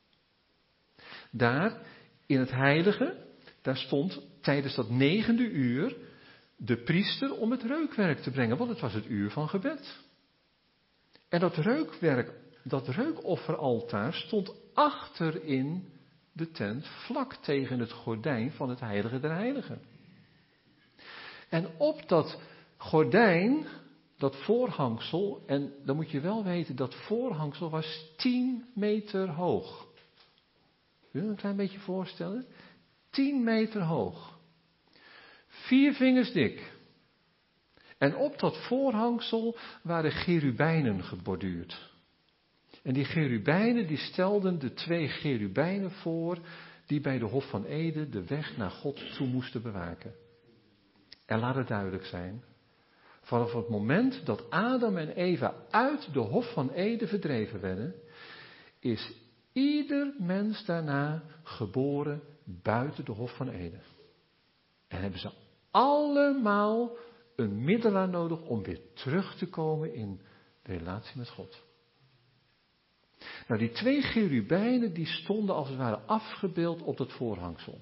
Speaker 2: Daar, in het heilige, daar stond tijdens dat negende uur de priester om het reukwerk te brengen, want het was het uur van gebed. En dat reukwerk, dat reukofferaltaar stond achterin de tent, vlak tegen het gordijn van het heilige der heiligen. En op dat gordijn, dat voorhangsel, en dan moet je wel weten, dat voorhangsel was tien meter hoog. Kun je je een klein beetje voorstellen? Tien meter hoog. Vier vingers dik. En op dat voorhangsel waren cherubijnen geborduurd. En die cherubijnen die stelden de twee cherubijnen voor die bij de Hof van Eden de weg naar God toe moesten bewaken. En laat het duidelijk zijn, vanaf het moment dat Adam en Eva uit de Hof van Eden verdreven werden, is ieder mens daarna geboren buiten de Hof van Eden. En hebben ze allemaal een middelaar nodig om weer terug te komen in de relatie met God. Nou, die twee cherubijnen die stonden als het ware afgebeeld op dat voorhangsel.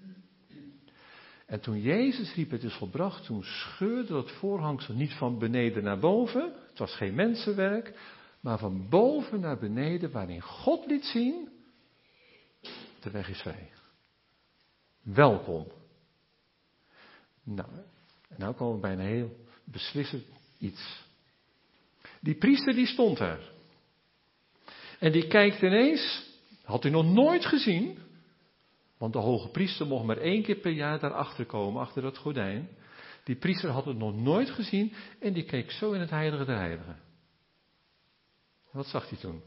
Speaker 2: En toen Jezus riep, het is volbracht, toen scheurde dat voorhangsel niet van beneden naar boven. Het was geen mensenwerk, maar van boven naar beneden, waarin God liet zien, de weg is vrij. Welkom. Nou, en nou komen we bij een heel beslissend iets. Die priester die stond daar. En die kijkt ineens, had hij nog nooit gezien, want de hoge priester mocht maar één keer per jaar daarachter komen, achter dat gordijn. Die priester had het nog nooit gezien en die keek zo in het heilige der heiligen. Wat zag hij toen?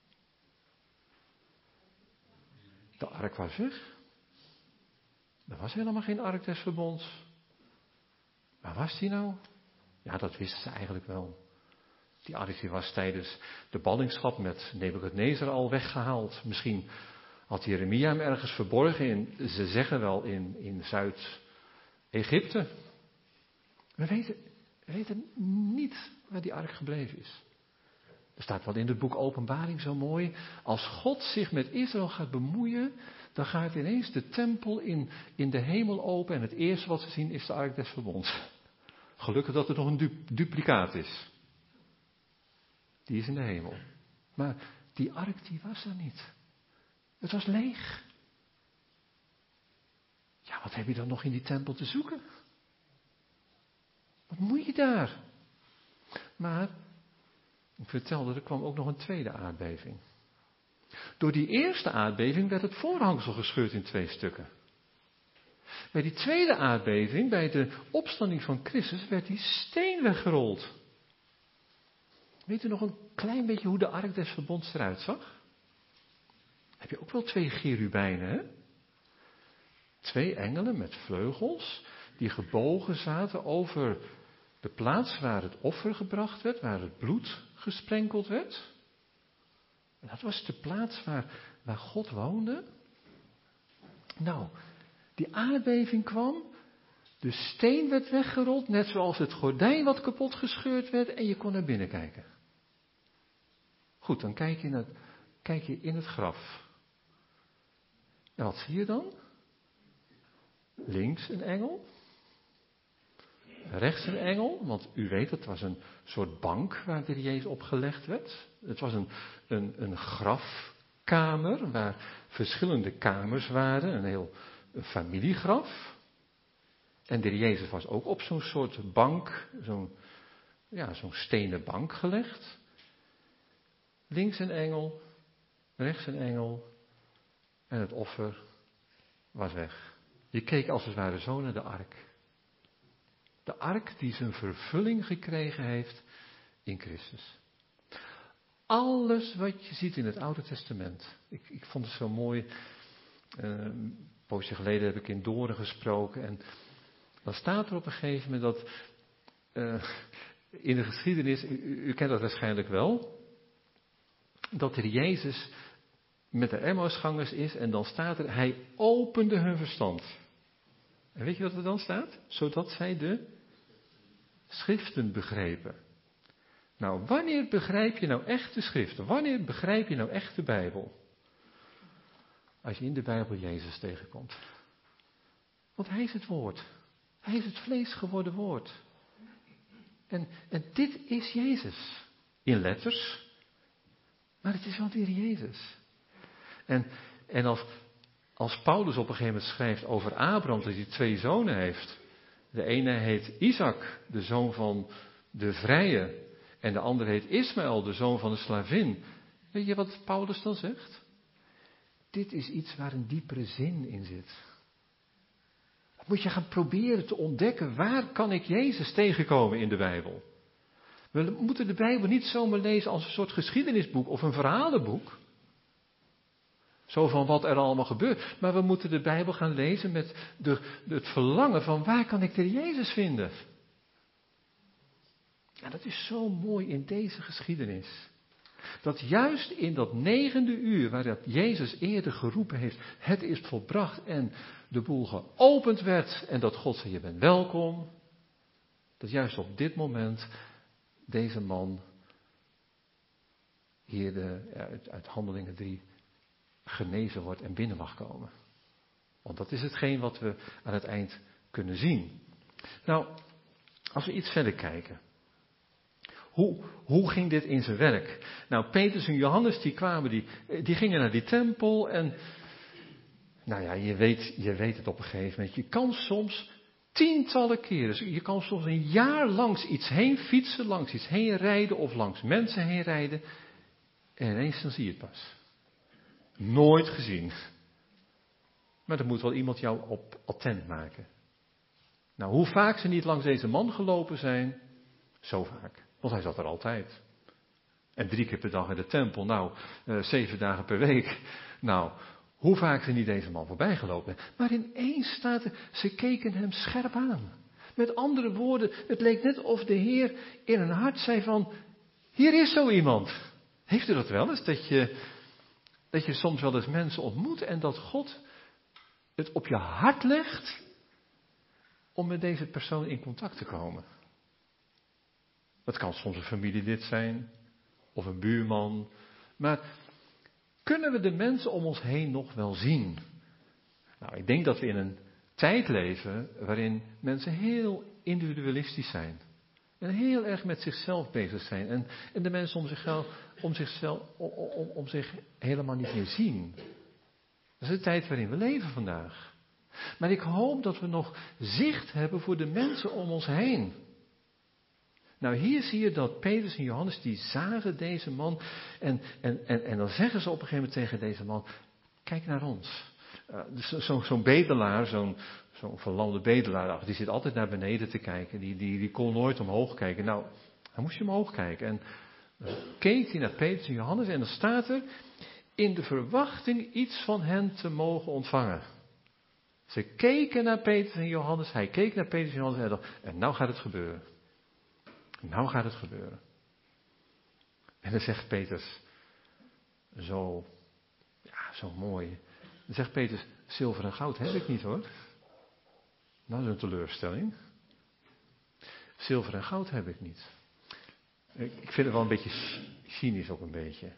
Speaker 2: De ark was weg. Er was helemaal geen ark des verbonds. Waar was die nou? Ja, dat wisten ze eigenlijk wel. Die ark die was tijdens de ballingschap met Nebukadnezar al weggehaald. Misschien had Jeremia hem ergens verborgen in, ze zeggen wel, in, in Zuid-Egypte. We weten, we weten niet waar die ark gebleven is. Er staat wel in het boek Openbaring zo mooi. Als God zich met Israël gaat bemoeien, dan gaat ineens de tempel in, in de hemel open. En het eerste wat ze zien is de ark des verbonds. Gelukkig dat er nog een du- duplicaat is. Die is in de hemel. Maar die ark die was er niet. Het was leeg. Ja, wat heb je dan nog in die tempel te zoeken? Wat moet je daar? Maar, ik vertelde, er kwam ook nog een tweede aardbeving. Door die eerste aardbeving werd het voorhangsel gescheurd in twee stukken. Bij die tweede aardbeving, bij de opstanding van Christus, werd die steen weggerold. Weet u nog een klein beetje hoe de ark des verbonds eruit zag? Heb je ook wel twee cherubijnen, hè? Twee engelen met vleugels, die gebogen zaten over de plaats waar het offer gebracht werd, waar het bloed gesprenkeld werd. En dat was de plaats waar, waar God woonde. Nou, die aardbeving kwam, de steen werd weggerold, net zoals het gordijn wat kapot gescheurd werd en je kon naar binnen kijken. Goed, dan kijk je, naar, kijk je in het graf. En wat zie je dan? Links een engel. Rechts een engel, want u weet, het was een soort bank waar de Jezus op gelegd werd. Het was een, een, een grafkamer waar verschillende kamers waren, een heel een familiegraf. En de Jezus was ook op zo'n soort bank, zo'n ja, zo'n stenen bank gelegd. Links een engel, rechts een engel en het offer was weg. Je keek als het ware zo naar de ark. De ark die zijn vervulling gekregen heeft in Christus. Alles wat je ziet in het Oude Testament. Ik, ik vond het zo mooi. Uh, een poosje geleden heb ik in Doorn gesproken. En dan staat er op een gegeven moment dat uh, in de geschiedenis, u, u kent dat waarschijnlijk wel, dat er Jezus met de Emmausgangers is en dan staat er, hij opende hun verstand. En weet je wat er dan staat? Zodat zij de schriften begrepen. Nou, wanneer begrijp je nou echt de schriften? Wanneer begrijp je nou echt de Bijbel? Als je in de Bijbel Jezus tegenkomt. Want hij is het woord. Hij is het vlees geworden woord. En, en dit is Jezus. In letters. Maar het is wel weer Jezus. En, en als, als Paulus op een gegeven moment schrijft over Abraham, dat hij twee zonen heeft. De ene heet Isaac, de zoon van de vrije. En de andere heet Ismaël, de zoon van de slavin. Weet je wat Paulus dan zegt? Dit is iets waar een diepere zin in zit. Dat moet je gaan proberen te ontdekken. Waar kan ik Jezus tegenkomen in de Bijbel? We moeten de Bijbel niet zomaar lezen als een soort geschiedenisboek of een verhalenboek. Zo van wat er allemaal gebeurt. Maar we moeten de Bijbel gaan lezen met de, het verlangen van waar kan ik de Jezus vinden? Ja, dat is zo mooi in deze geschiedenis. Dat juist in dat negende uur, waar dat Jezus eerder geroepen heeft, het is volbracht en de boel geopend werd en dat God zei, je bent welkom. Dat juist op dit moment deze man hier de, uit, uit Handelingen drie genezen wordt en binnen mag komen. Want dat is hetgeen wat we aan het eind kunnen zien. Nou, als we iets verder kijken. Hoe, hoe ging dit in zijn werk? Nou, Petrus en Johannes die kwamen, die, die gingen naar die tempel en, nou ja, je weet, je weet het op een gegeven moment. Je kan soms tientallen keren, je kan soms een jaar langs iets heen fietsen, langs iets heen rijden of langs mensen heen rijden. En ineens dan zie je het pas. Nooit gezien. Maar dan moet wel iemand jou op attent maken. Nou, hoe vaak ze niet langs deze man gelopen zijn, zo vaak. Want hij zat er altijd. En drie keer per dag in de tempel. Nou, uh, zeven dagen per week. Nou, hoe vaak ze niet deze man voorbij gelopen. Maar ineens staat er, ze keken hem scherp aan. Met andere woorden, het leek net of de Heer in hun hart zei van, hier is zo iemand. Heeft u dat wel eens? Dat je, dat je soms wel eens mensen ontmoet en dat God het op je hart legt om met deze persoon in contact te komen. Dat kan soms een familielid zijn, of een buurman. Maar kunnen we de mensen om ons heen nog wel zien? Nou, ik denk dat we in een tijd leven waarin mensen heel individualistisch zijn. En heel erg met zichzelf bezig zijn. En, en de mensen om zich, om, zichzelf, om, om, om zich helemaal niet meer zien. Dat is de tijd waarin we leven vandaag. Maar ik hoop dat we nog zicht hebben voor de mensen om ons heen. Nou, hier zie je dat Petrus en Johannes, die zagen deze man. En, en, en, en dan zeggen ze op een gegeven moment tegen deze man, kijk naar ons. Uh, dus zo, zo'n bedelaar, zo'n, zo'n verlamde bedelaar, die zit altijd naar beneden te kijken. Die, die, die kon nooit omhoog kijken. Nou, dan moest je omhoog kijken. En dan keek hij naar Petrus en Johannes en dan staat er, in de verwachting iets van hen te mogen ontvangen. Ze keken naar Petrus en Johannes, hij keek naar Petrus en Johannes en dacht, en nou gaat het gebeuren. Nou gaat het gebeuren. En dan zegt Petrus, zo, ja, zo mooi. Dan zegt Petrus, zilver en goud heb ik niet hoor. Nou, dat is een teleurstelling. Zilver en goud heb ik niet. Ik, ik vind het wel een beetje cynisch ook een beetje.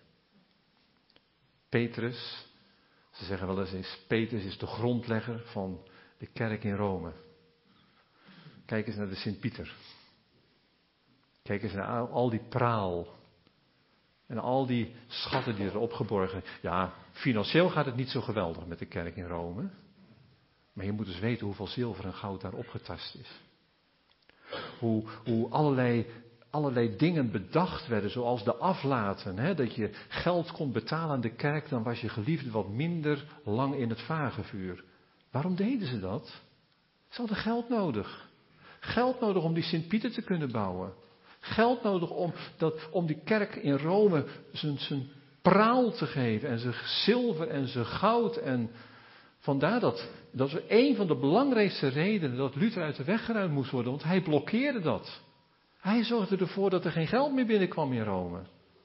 Speaker 2: Petrus, ze zeggen wel eens, is, Petrus is de grondlegger van de kerk in Rome. Kijk eens naar de Sint-Pieter. Kijk eens naar al die praal. En al die schatten die er opgeborgen. Ja, financieel gaat het niet zo geweldig met de kerk in Rome. Maar je moet dus weten hoeveel zilver en goud daar opgetast is. Hoe, hoe allerlei allerlei dingen bedacht werden, zoals de aflaten. Hè? Dat je geld kon betalen aan de kerk, dan was je geliefde wat minder lang in het vagevuur. Waarom deden ze dat? Ze hadden geld nodig. Geld nodig om die Sint-Pieter te kunnen bouwen. Geld nodig om, dat, om die kerk in Rome zijn, zijn praal te geven. En zijn zilver en zijn goud. En vandaar dat, dat is een van de belangrijkste redenen dat Luther uit de weg geruimd moest worden. Want hij blokkeerde dat. Hij zorgde ervoor dat er geen geld meer binnenkwam in Rome.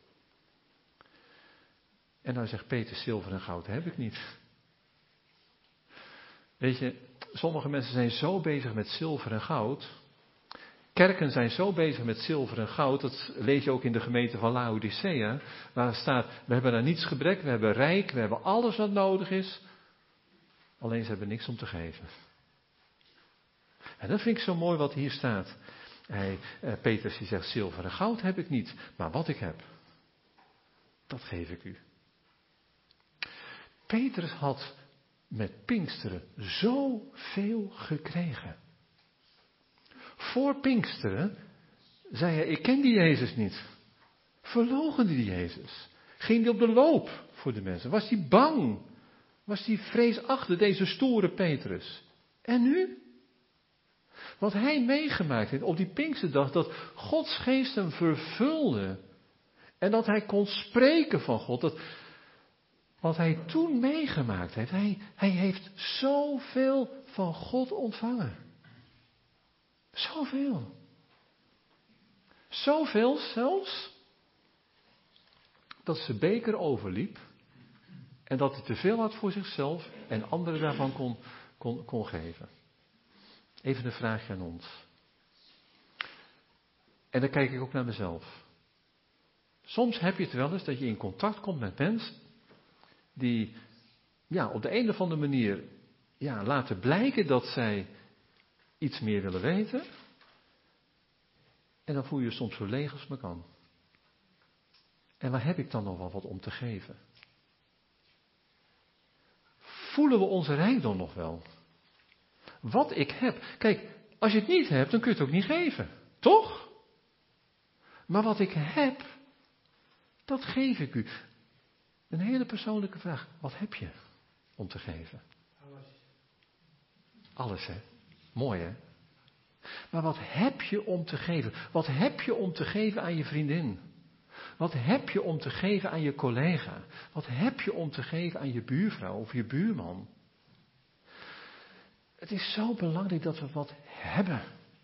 Speaker 2: En nou zegt Peter, zilver en goud heb ik niet. Weet je, sommige mensen zijn zo bezig met zilver en goud. Kerken zijn zo bezig met zilver en goud. Dat lees je ook in de gemeente van Laodicea. Waar staat, we hebben daar niets gebrek, we hebben rijk, we hebben alles wat nodig is. Alleen ze hebben niks om te geven. En dat vind ik zo mooi wat hier staat. Hij, eh, Petrus die zegt, zilver en goud heb ik niet, maar wat ik heb, dat geef ik u. Petrus had met Pinksteren zoveel gekregen. Voor Pinksteren zei hij, ik ken die Jezus niet. Verloochende die Jezus. Ging hij op de loop voor de mensen. Was hij bang. Was hij vreesachtig, deze stoere Petrus. En nu? Wat hij meegemaakt heeft op die Pinksterdag, dat Gods geest hem vervulde. En dat hij kon spreken van God. Dat, wat hij toen meegemaakt heeft. Hij, hij heeft zoveel van God ontvangen. Zoveel. Zoveel zelfs, dat zijn beker overliep. En dat hij te veel had voor zichzelf en anderen daarvan kon, kon, kon geven. Even een vraagje aan ons. En dan kijk ik ook naar mezelf. Soms heb je het wel eens dat je in contact komt met mensen die ja, op de een of andere manier ja, laten blijken dat zij iets meer willen weten. En dan voel je je soms zo leeg als maar kan. En waar heb ik dan nog wel wat om te geven? Voelen we onze rijkdom nog wel? Wat ik heb. Kijk, als je het niet hebt, dan kun je het ook niet geven. Toch? Maar wat ik heb, dat geef ik u. Een hele persoonlijke vraag. Wat heb je om te geven? Alles. Alles, hè? Mooi, hè? Maar wat heb je om te geven? Wat heb je om te geven aan je vriendin? Wat heb je om te geven aan je collega? Wat heb je om te geven aan je buurvrouw of je buurman? Het is zo belangrijk dat we wat hebben.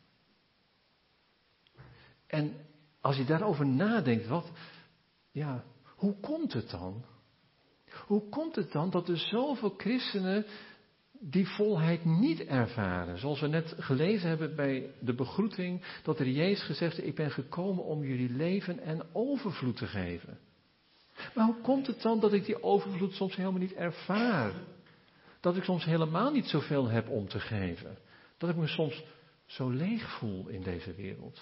Speaker 2: En als je daarover nadenkt, wat, ja, hoe komt het dan? Hoe komt het dan dat er zoveel christenen die volheid niet ervaren? Zoals we net gelezen hebben bij de begroeting, dat er Jezus gezegd heeft, ik ben gekomen om jullie leven en overvloed te geven. Maar hoe komt het dan dat ik die overvloed soms helemaal niet ervaar? Dat ik soms helemaal niet zoveel heb om te geven. Dat ik me soms zo leeg voel in deze wereld.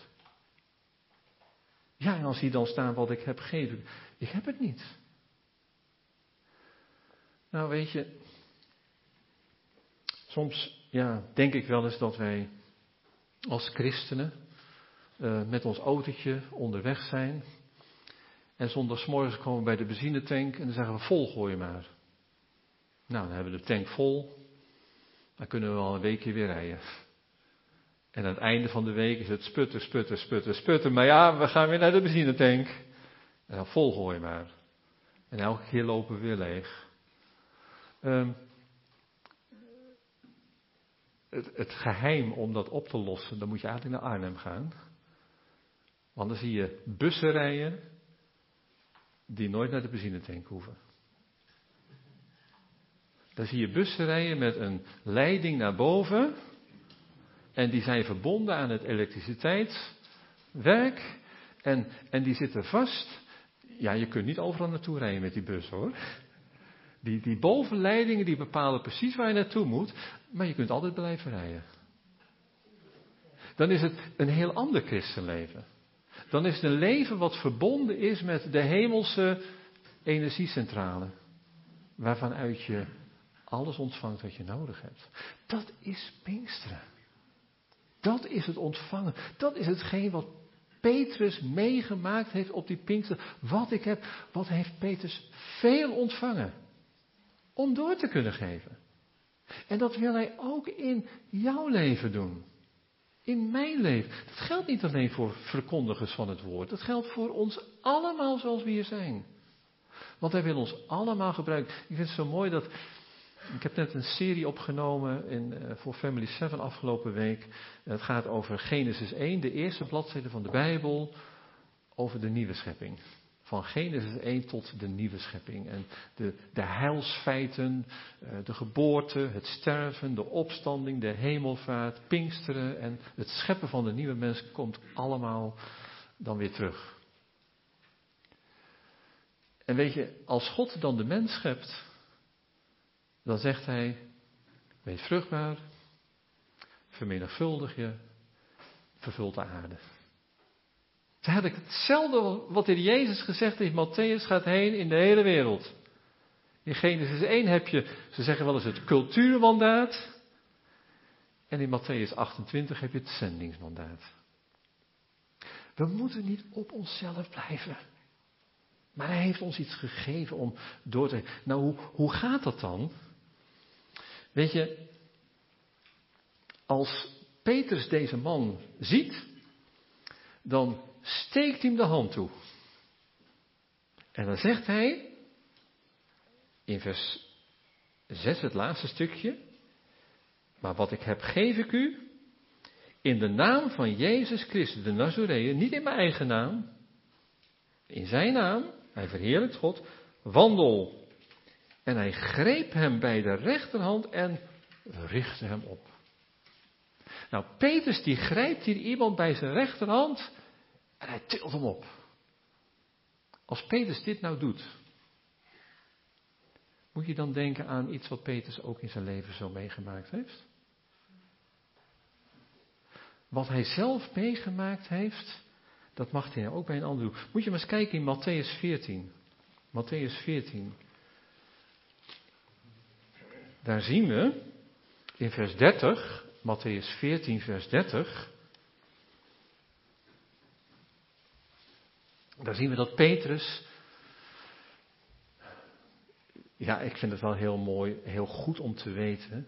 Speaker 2: Ja, en als hier dan staat wat ik heb gegeven, ik heb het niet. Nou weet je, soms ja, denk ik wel eens dat wij als christenen uh, met ons autootje onderweg zijn. En zondagsmorgens komen we bij de benzinetank en dan zeggen we vol gooi maar. Nou, dan hebben we de tank vol. Dan kunnen we wel een weekje weer rijden. En aan het einde van de week is het sputter, sputter, sputter, sputter. Maar ja, we gaan weer naar de benzinetank. En dan vol gooi maar. En elke keer lopen we weer leeg. Um, het, het geheim om dat op te lossen, dan moet je eigenlijk naar Arnhem gaan. Want dan zie je bussen rijden die nooit naar de benzinetank hoeven. Dan zie je bussen rijden met een leiding naar boven. En die zijn verbonden aan het elektriciteitswerk. En, en die zitten vast. Ja, je kunt niet overal naartoe rijden met die bus hoor. Die, die bovenleidingen die bepalen precies waar je naartoe moet. Maar je kunt altijd blijven rijden. Dan is het een heel ander christenleven. Dan is het een leven wat verbonden is met de hemelse energiecentrale. Waarvan uit je alles ontvangt wat je nodig hebt. Dat is Pinksteren. Dat is het ontvangen. Dat is hetgeen wat Petrus meegemaakt heeft op die Pinkster. Wat ik heb, wat heeft Petrus veel ontvangen. Om door te kunnen geven. En dat wil hij ook in jouw leven doen. In mijn leven. Dat geldt niet alleen voor verkondigers van het woord. Dat geldt voor ons allemaal zoals we hier zijn. Want hij wil ons allemaal gebruiken. Ik vind het zo mooi dat... Ik heb net een serie opgenomen in, uh, voor Family seven afgelopen week. Het gaat over Genesis één, de eerste bladzijde van de Bijbel. Over de nieuwe schepping. Van Genesis één tot de nieuwe schepping. En de, de heilsfeiten, uh, de geboorte, het sterven, de opstanding, de hemelvaart, Pinksteren en het scheppen van de nieuwe mens komt allemaal dan weer terug. En weet je, als God dan de mens schept, dan zegt hij, wees vruchtbaar, vermenigvuldig je, vervult de aarde. Het is eigenlijk hetzelfde wat in Jezus gezegd heeft, Matthäus gaat heen in de hele wereld. In Genesis één heb je, ze zeggen wel eens het cultuurmandaat. En in Matthäus achtentwintig heb je het zendingsmandaat. We moeten niet op onszelf blijven. Maar hij heeft ons iets gegeven om door te... Nou, hoe, hoe gaat dat dan? Weet je, als Petrus deze man ziet, dan steekt hij hem de hand toe. En dan zegt hij, in vers zes, het laatste stukje, maar wat ik heb geef ik u, in de naam van Jezus Christus de Nazoreër, niet in mijn eigen naam, in zijn naam, hij verheerlijkt God, wandel. En hij greep hem bij de rechterhand en richtte hem op. Nou, Petrus die grijpt hier iemand bij zijn rechterhand en hij tilt hem op. Als Petrus dit nou doet, moet je dan denken aan iets wat Petrus ook in zijn leven zo meegemaakt heeft? Wat hij zelf meegemaakt heeft, dat mag hij ook bij een ander doen. Moet je maar eens kijken in Matthäus veertien. Matthäus veertien. Daar zien we in vers dertig, Matthäus veertien vers dertig. Daar zien we dat Petrus, ja, ik vind het wel heel mooi, heel goed om te weten.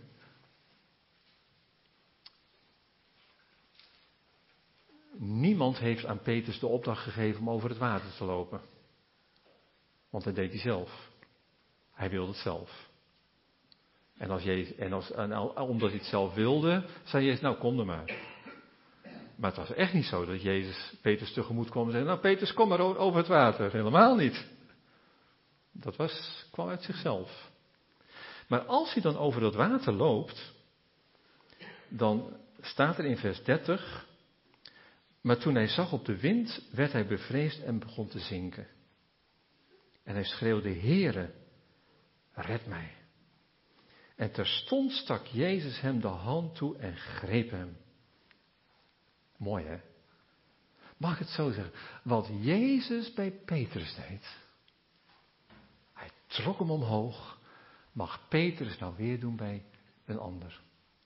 Speaker 2: Niemand heeft aan Petrus de opdracht gegeven om over het water te lopen. Want dat deed hij zelf. Hij wilde het zelf. En, als Jezus, en, als, en omdat hij het zelf wilde, zei Jezus, nou kom er maar. Maar het was echt niet zo dat Jezus Petrus tegemoet kwam en zei, nou Petrus, kom maar over het water. Helemaal niet. Dat was, kwam uit zichzelf. Maar als hij dan over dat water loopt, dan staat er in vers dertig, maar toen hij zag op de wind, werd hij bevreesd en begon te zinken. En hij schreeuwde, Heere, red mij. En terstond stak Jezus hem de hand toe en greep hem. Mooi hè? Mag ik het zo zeggen? Wat Jezus bij Petrus deed. Hij trok hem omhoog. Mag Petrus nou weer doen bij een ander.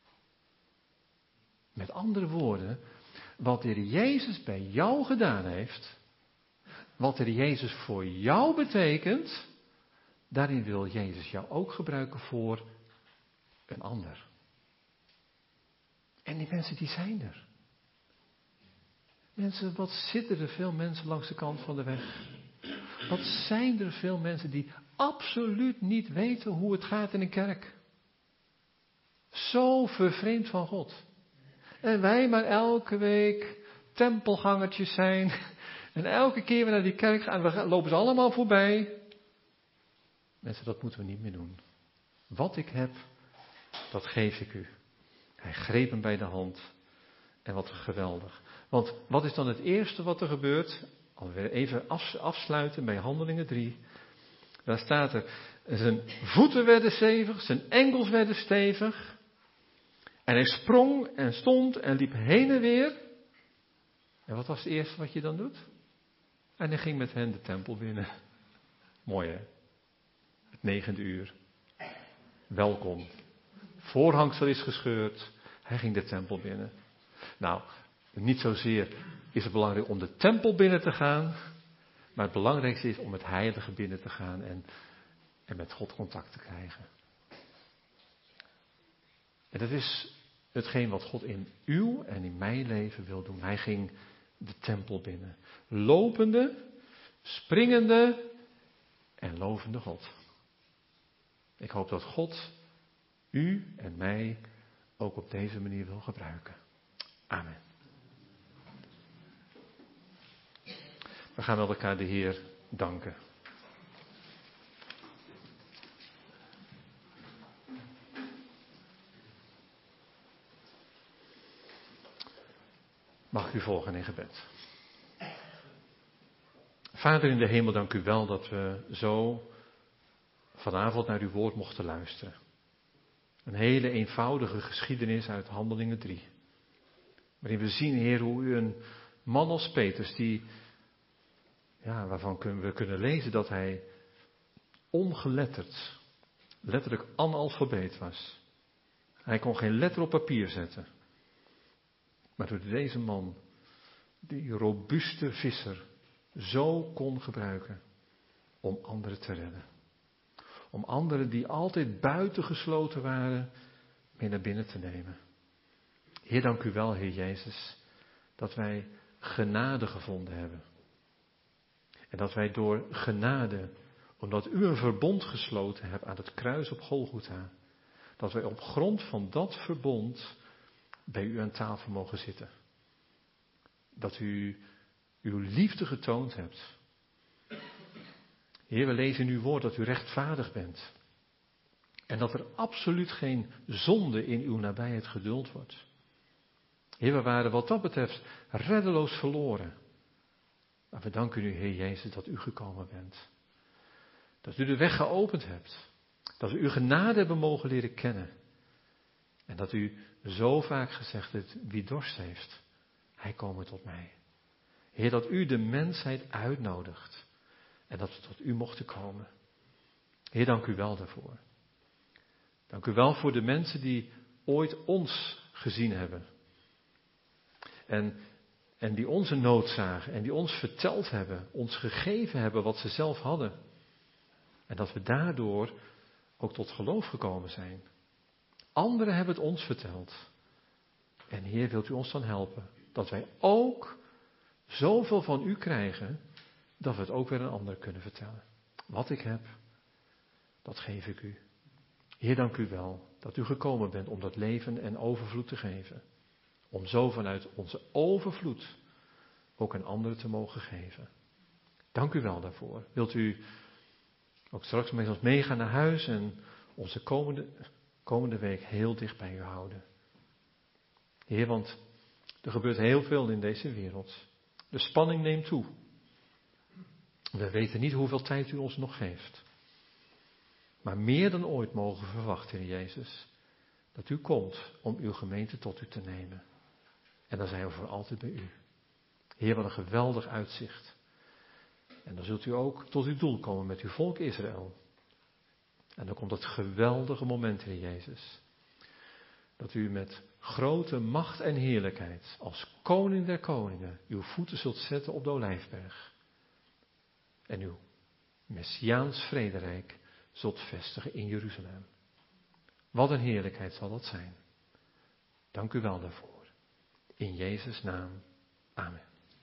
Speaker 2: Met andere woorden, wat de Heer Jezus bij jou gedaan heeft, wat de Heer Jezus voor jou betekent, daarin wil Jezus jou ook gebruiken voor een ander. En die mensen die zijn er. Mensen, wat zitten er veel mensen langs de kant van de weg? Wat zijn er veel mensen die absoluut niet weten hoe het gaat in een kerk? Zo vervreemd van God. En wij maar elke week tempelgangertjes zijn. En elke keer weer naar die kerk gaan, we lopen ze allemaal voorbij. Mensen, dat moeten we niet meer doen. Wat ik heb, dat geef ik u. Hij greep hem bij de hand. En wat geweldig. Want wat is dan het eerste wat er gebeurt? Alweer even afsluiten bij Handelingen drie. Daar staat er, zijn voeten werden stevig, zijn enkels werden stevig. En hij sprong en stond en liep heen en weer. En wat was het eerste wat je dan doet? En hij ging met hen de tempel binnen. Mooi hè? Het negende uur. Welkom. Voorhangsel is gescheurd. Hij ging de tempel binnen. Nou, Niet zozeer is het belangrijk om de tempel binnen te gaan, maar het belangrijkste is om het heilige binnen te gaan en, en met God contact te krijgen. En dat is hetgeen wat God in uw en in mijn leven wil doen. Hij ging de tempel binnen. Lopende, springende en lovende God. Ik hoop dat God u en mij ook op deze manier wil gebruiken. Amen. We gaan met elkaar de Heer danken. Mag ik u volgen in gebed. Vader in de hemel, dank u wel dat we zo vanavond naar uw woord mochten luisteren. Een hele eenvoudige geschiedenis uit Handelingen drie. Waarin we zien, Heer, hoe u een man als Petrus, die, ja, waarvan we kunnen lezen dat hij ongeletterd, letterlijk analfabeet was. Hij kon geen letter op papier zetten. Maar door deze man, die robuuste visser, zo kon gebruiken om anderen te redden. Om anderen die altijd buitengesloten waren, mee naar binnen te nemen. Heer, dank u wel, Heer Jezus, dat wij genade gevonden hebben. En dat wij door genade, omdat u een verbond gesloten hebt aan het kruis op Golgotha, dat wij op grond van dat verbond bij u aan tafel mogen zitten. Dat u uw liefde getoond hebt. Heer, we lezen in uw woord dat u rechtvaardig bent. En dat er absoluut geen zonde in uw nabijheid geduld wordt. Heer, we waren wat dat betreft reddeloos verloren. Maar we danken u, Heer Jezus, dat u gekomen bent. Dat u de weg geopend hebt. Dat we uw genade hebben mogen leren kennen. En dat u zo vaak gezegd hebt, wie dorst heeft, hij komen tot mij. Heer, dat u de mensheid uitnodigt. En dat we tot u mochten komen. Heer, dank u wel daarvoor. Dank u wel voor de mensen die ooit ons gezien hebben. En, en die onze nood zagen. En die ons verteld hebben. Ons gegeven hebben wat ze zelf hadden. En dat we daardoor ook tot geloof gekomen zijn. Anderen hebben het ons verteld. En Heer, wilt u ons dan helpen. Dat wij ook zoveel van u krijgen. Dat we het ook weer een ander kunnen vertellen. Wat ik heb, dat geef ik u. Heer, dank u wel dat u gekomen bent om dat leven en overvloed te geven. Om zo vanuit onze overvloed ook een ander te mogen geven. Dank u wel daarvoor. Wilt u ook straks met ons meegaan naar huis en onze komende, komende week heel dicht bij u houden. Heer, want er gebeurt heel veel in deze wereld. De spanning neemt toe. We weten niet hoeveel tijd u ons nog geeft. Maar meer dan ooit mogen we verwachten, Heer Jezus, dat u komt om uw gemeente tot u te nemen. En dan zijn we voor altijd bij u. Heer, wat een geweldig uitzicht. En dan zult u ook tot uw doel komen met uw volk Israël. En dan komt het geweldige moment, Heer Jezus, dat u met grote macht en heerlijkheid als koning der koningen uw voeten zult zetten op de Olijfberg. En uw Messiaans vrederijk zult vestigen in Jeruzalem. Wat een heerlijkheid zal dat zijn. Dank u wel daarvoor. In Jezus' naam. Amen.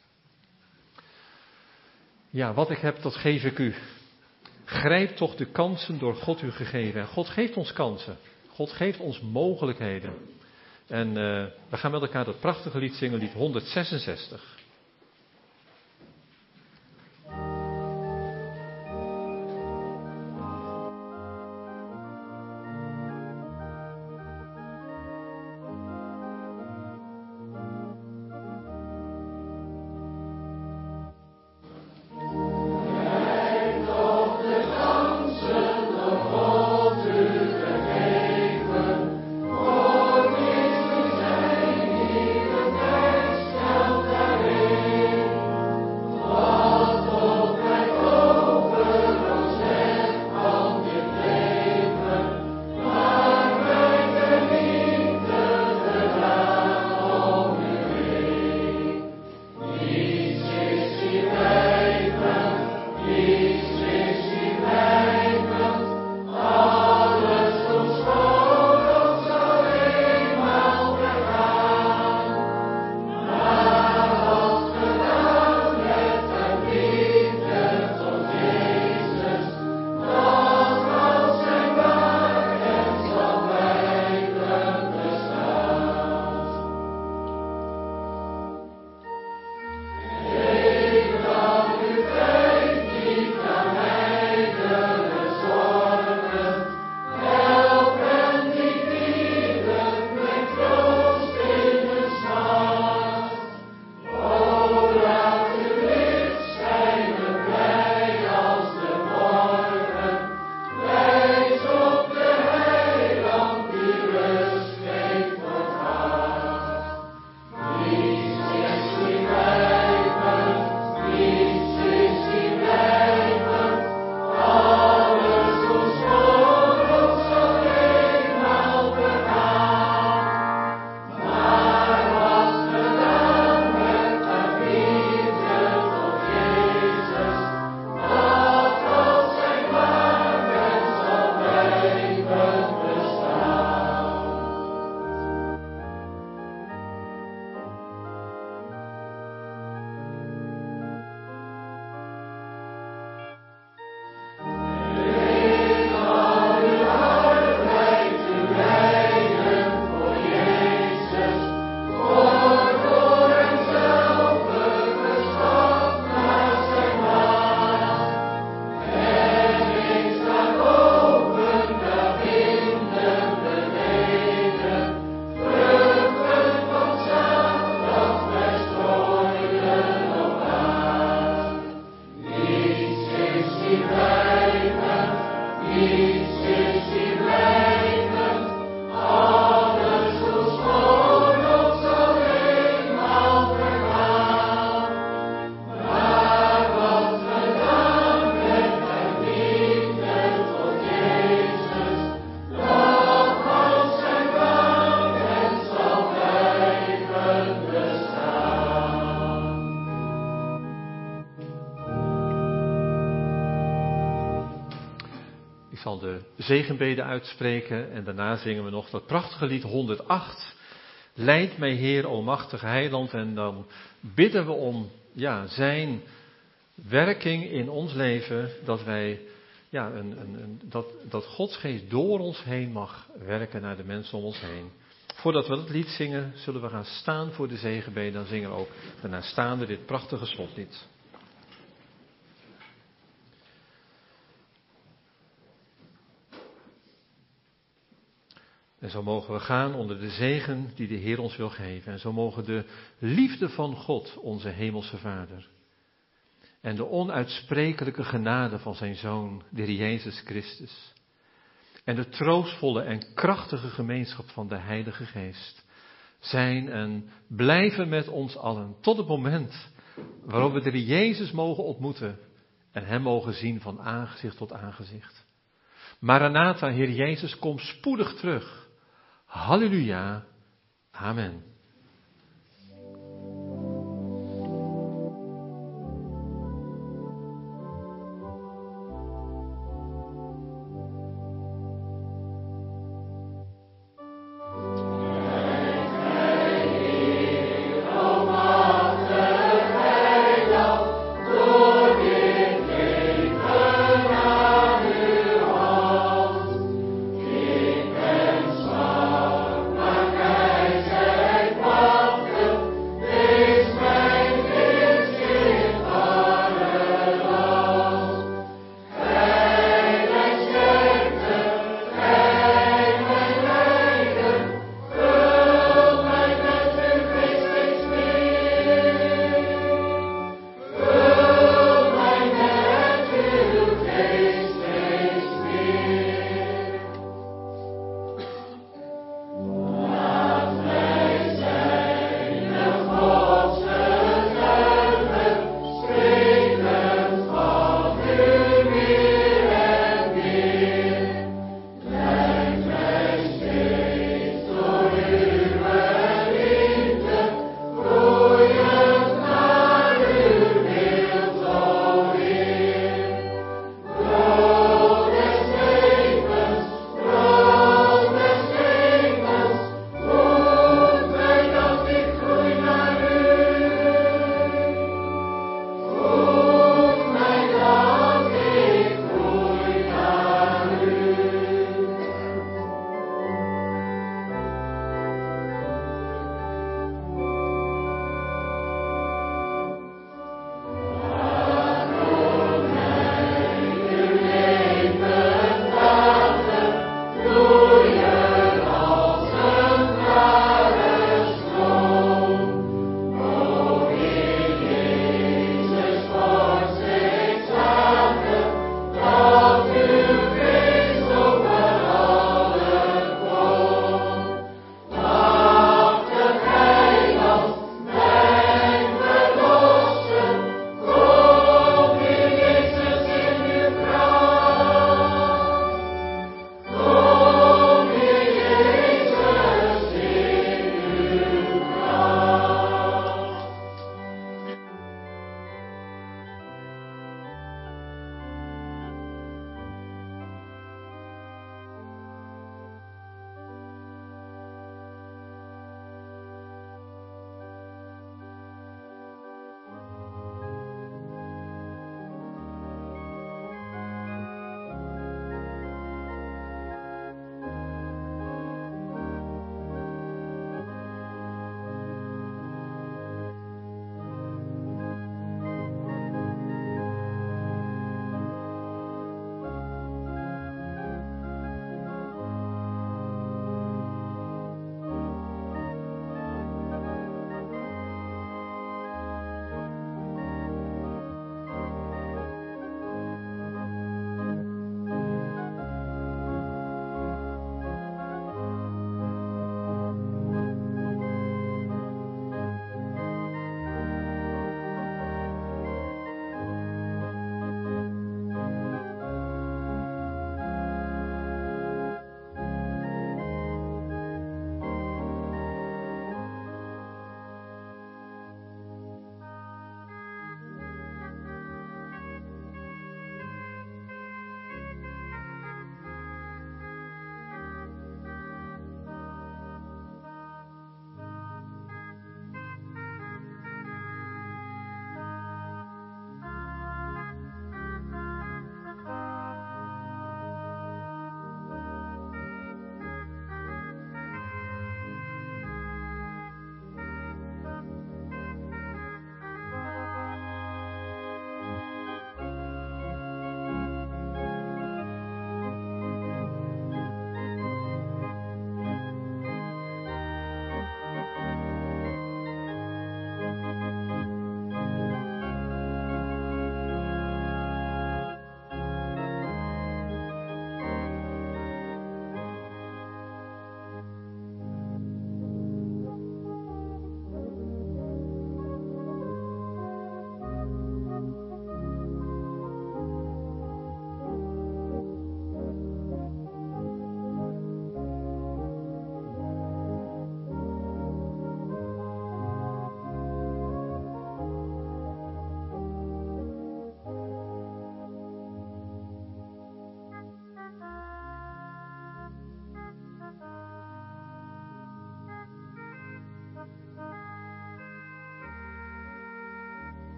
Speaker 2: Ja, wat ik heb, dat geef ik u. Grijp toch de kansen door God u gegeven. En God geeft ons kansen. God geeft ons mogelijkheden. En uh, we gaan met elkaar dat prachtige lied zingen, lied honderdzesenzestig.
Speaker 3: Voor wie te zijn, die de weg stelt daarin.
Speaker 2: zal de zegenbede uitspreken en daarna zingen we nog dat prachtige lied honderdacht. Leid mij Heer, almachtige heiland. En dan bidden we om ja, zijn werking in ons leven, dat wij ja, een, een, een, dat, dat Gods geest door ons heen mag werken naar de mensen om ons heen. Voordat we dat lied zingen, zullen we gaan staan voor de zegenbede. Dan zingen we ook daarna staande dit prachtige slotlied. En zo mogen we gaan onder de zegen die de Heer ons wil geven. En zo mogen de liefde van God, onze hemelse Vader, en de onuitsprekelijke genade van zijn Zoon, de Heer Jezus Christus, en de troostvolle en krachtige gemeenschap van de Heilige Geest zijn en blijven met ons allen tot het moment waarop we de Heer Jezus mogen ontmoeten en Hem mogen zien van aangezicht tot aangezicht. Maranatha, Heer Jezus, kom spoedig terug. Halleluja. Amen.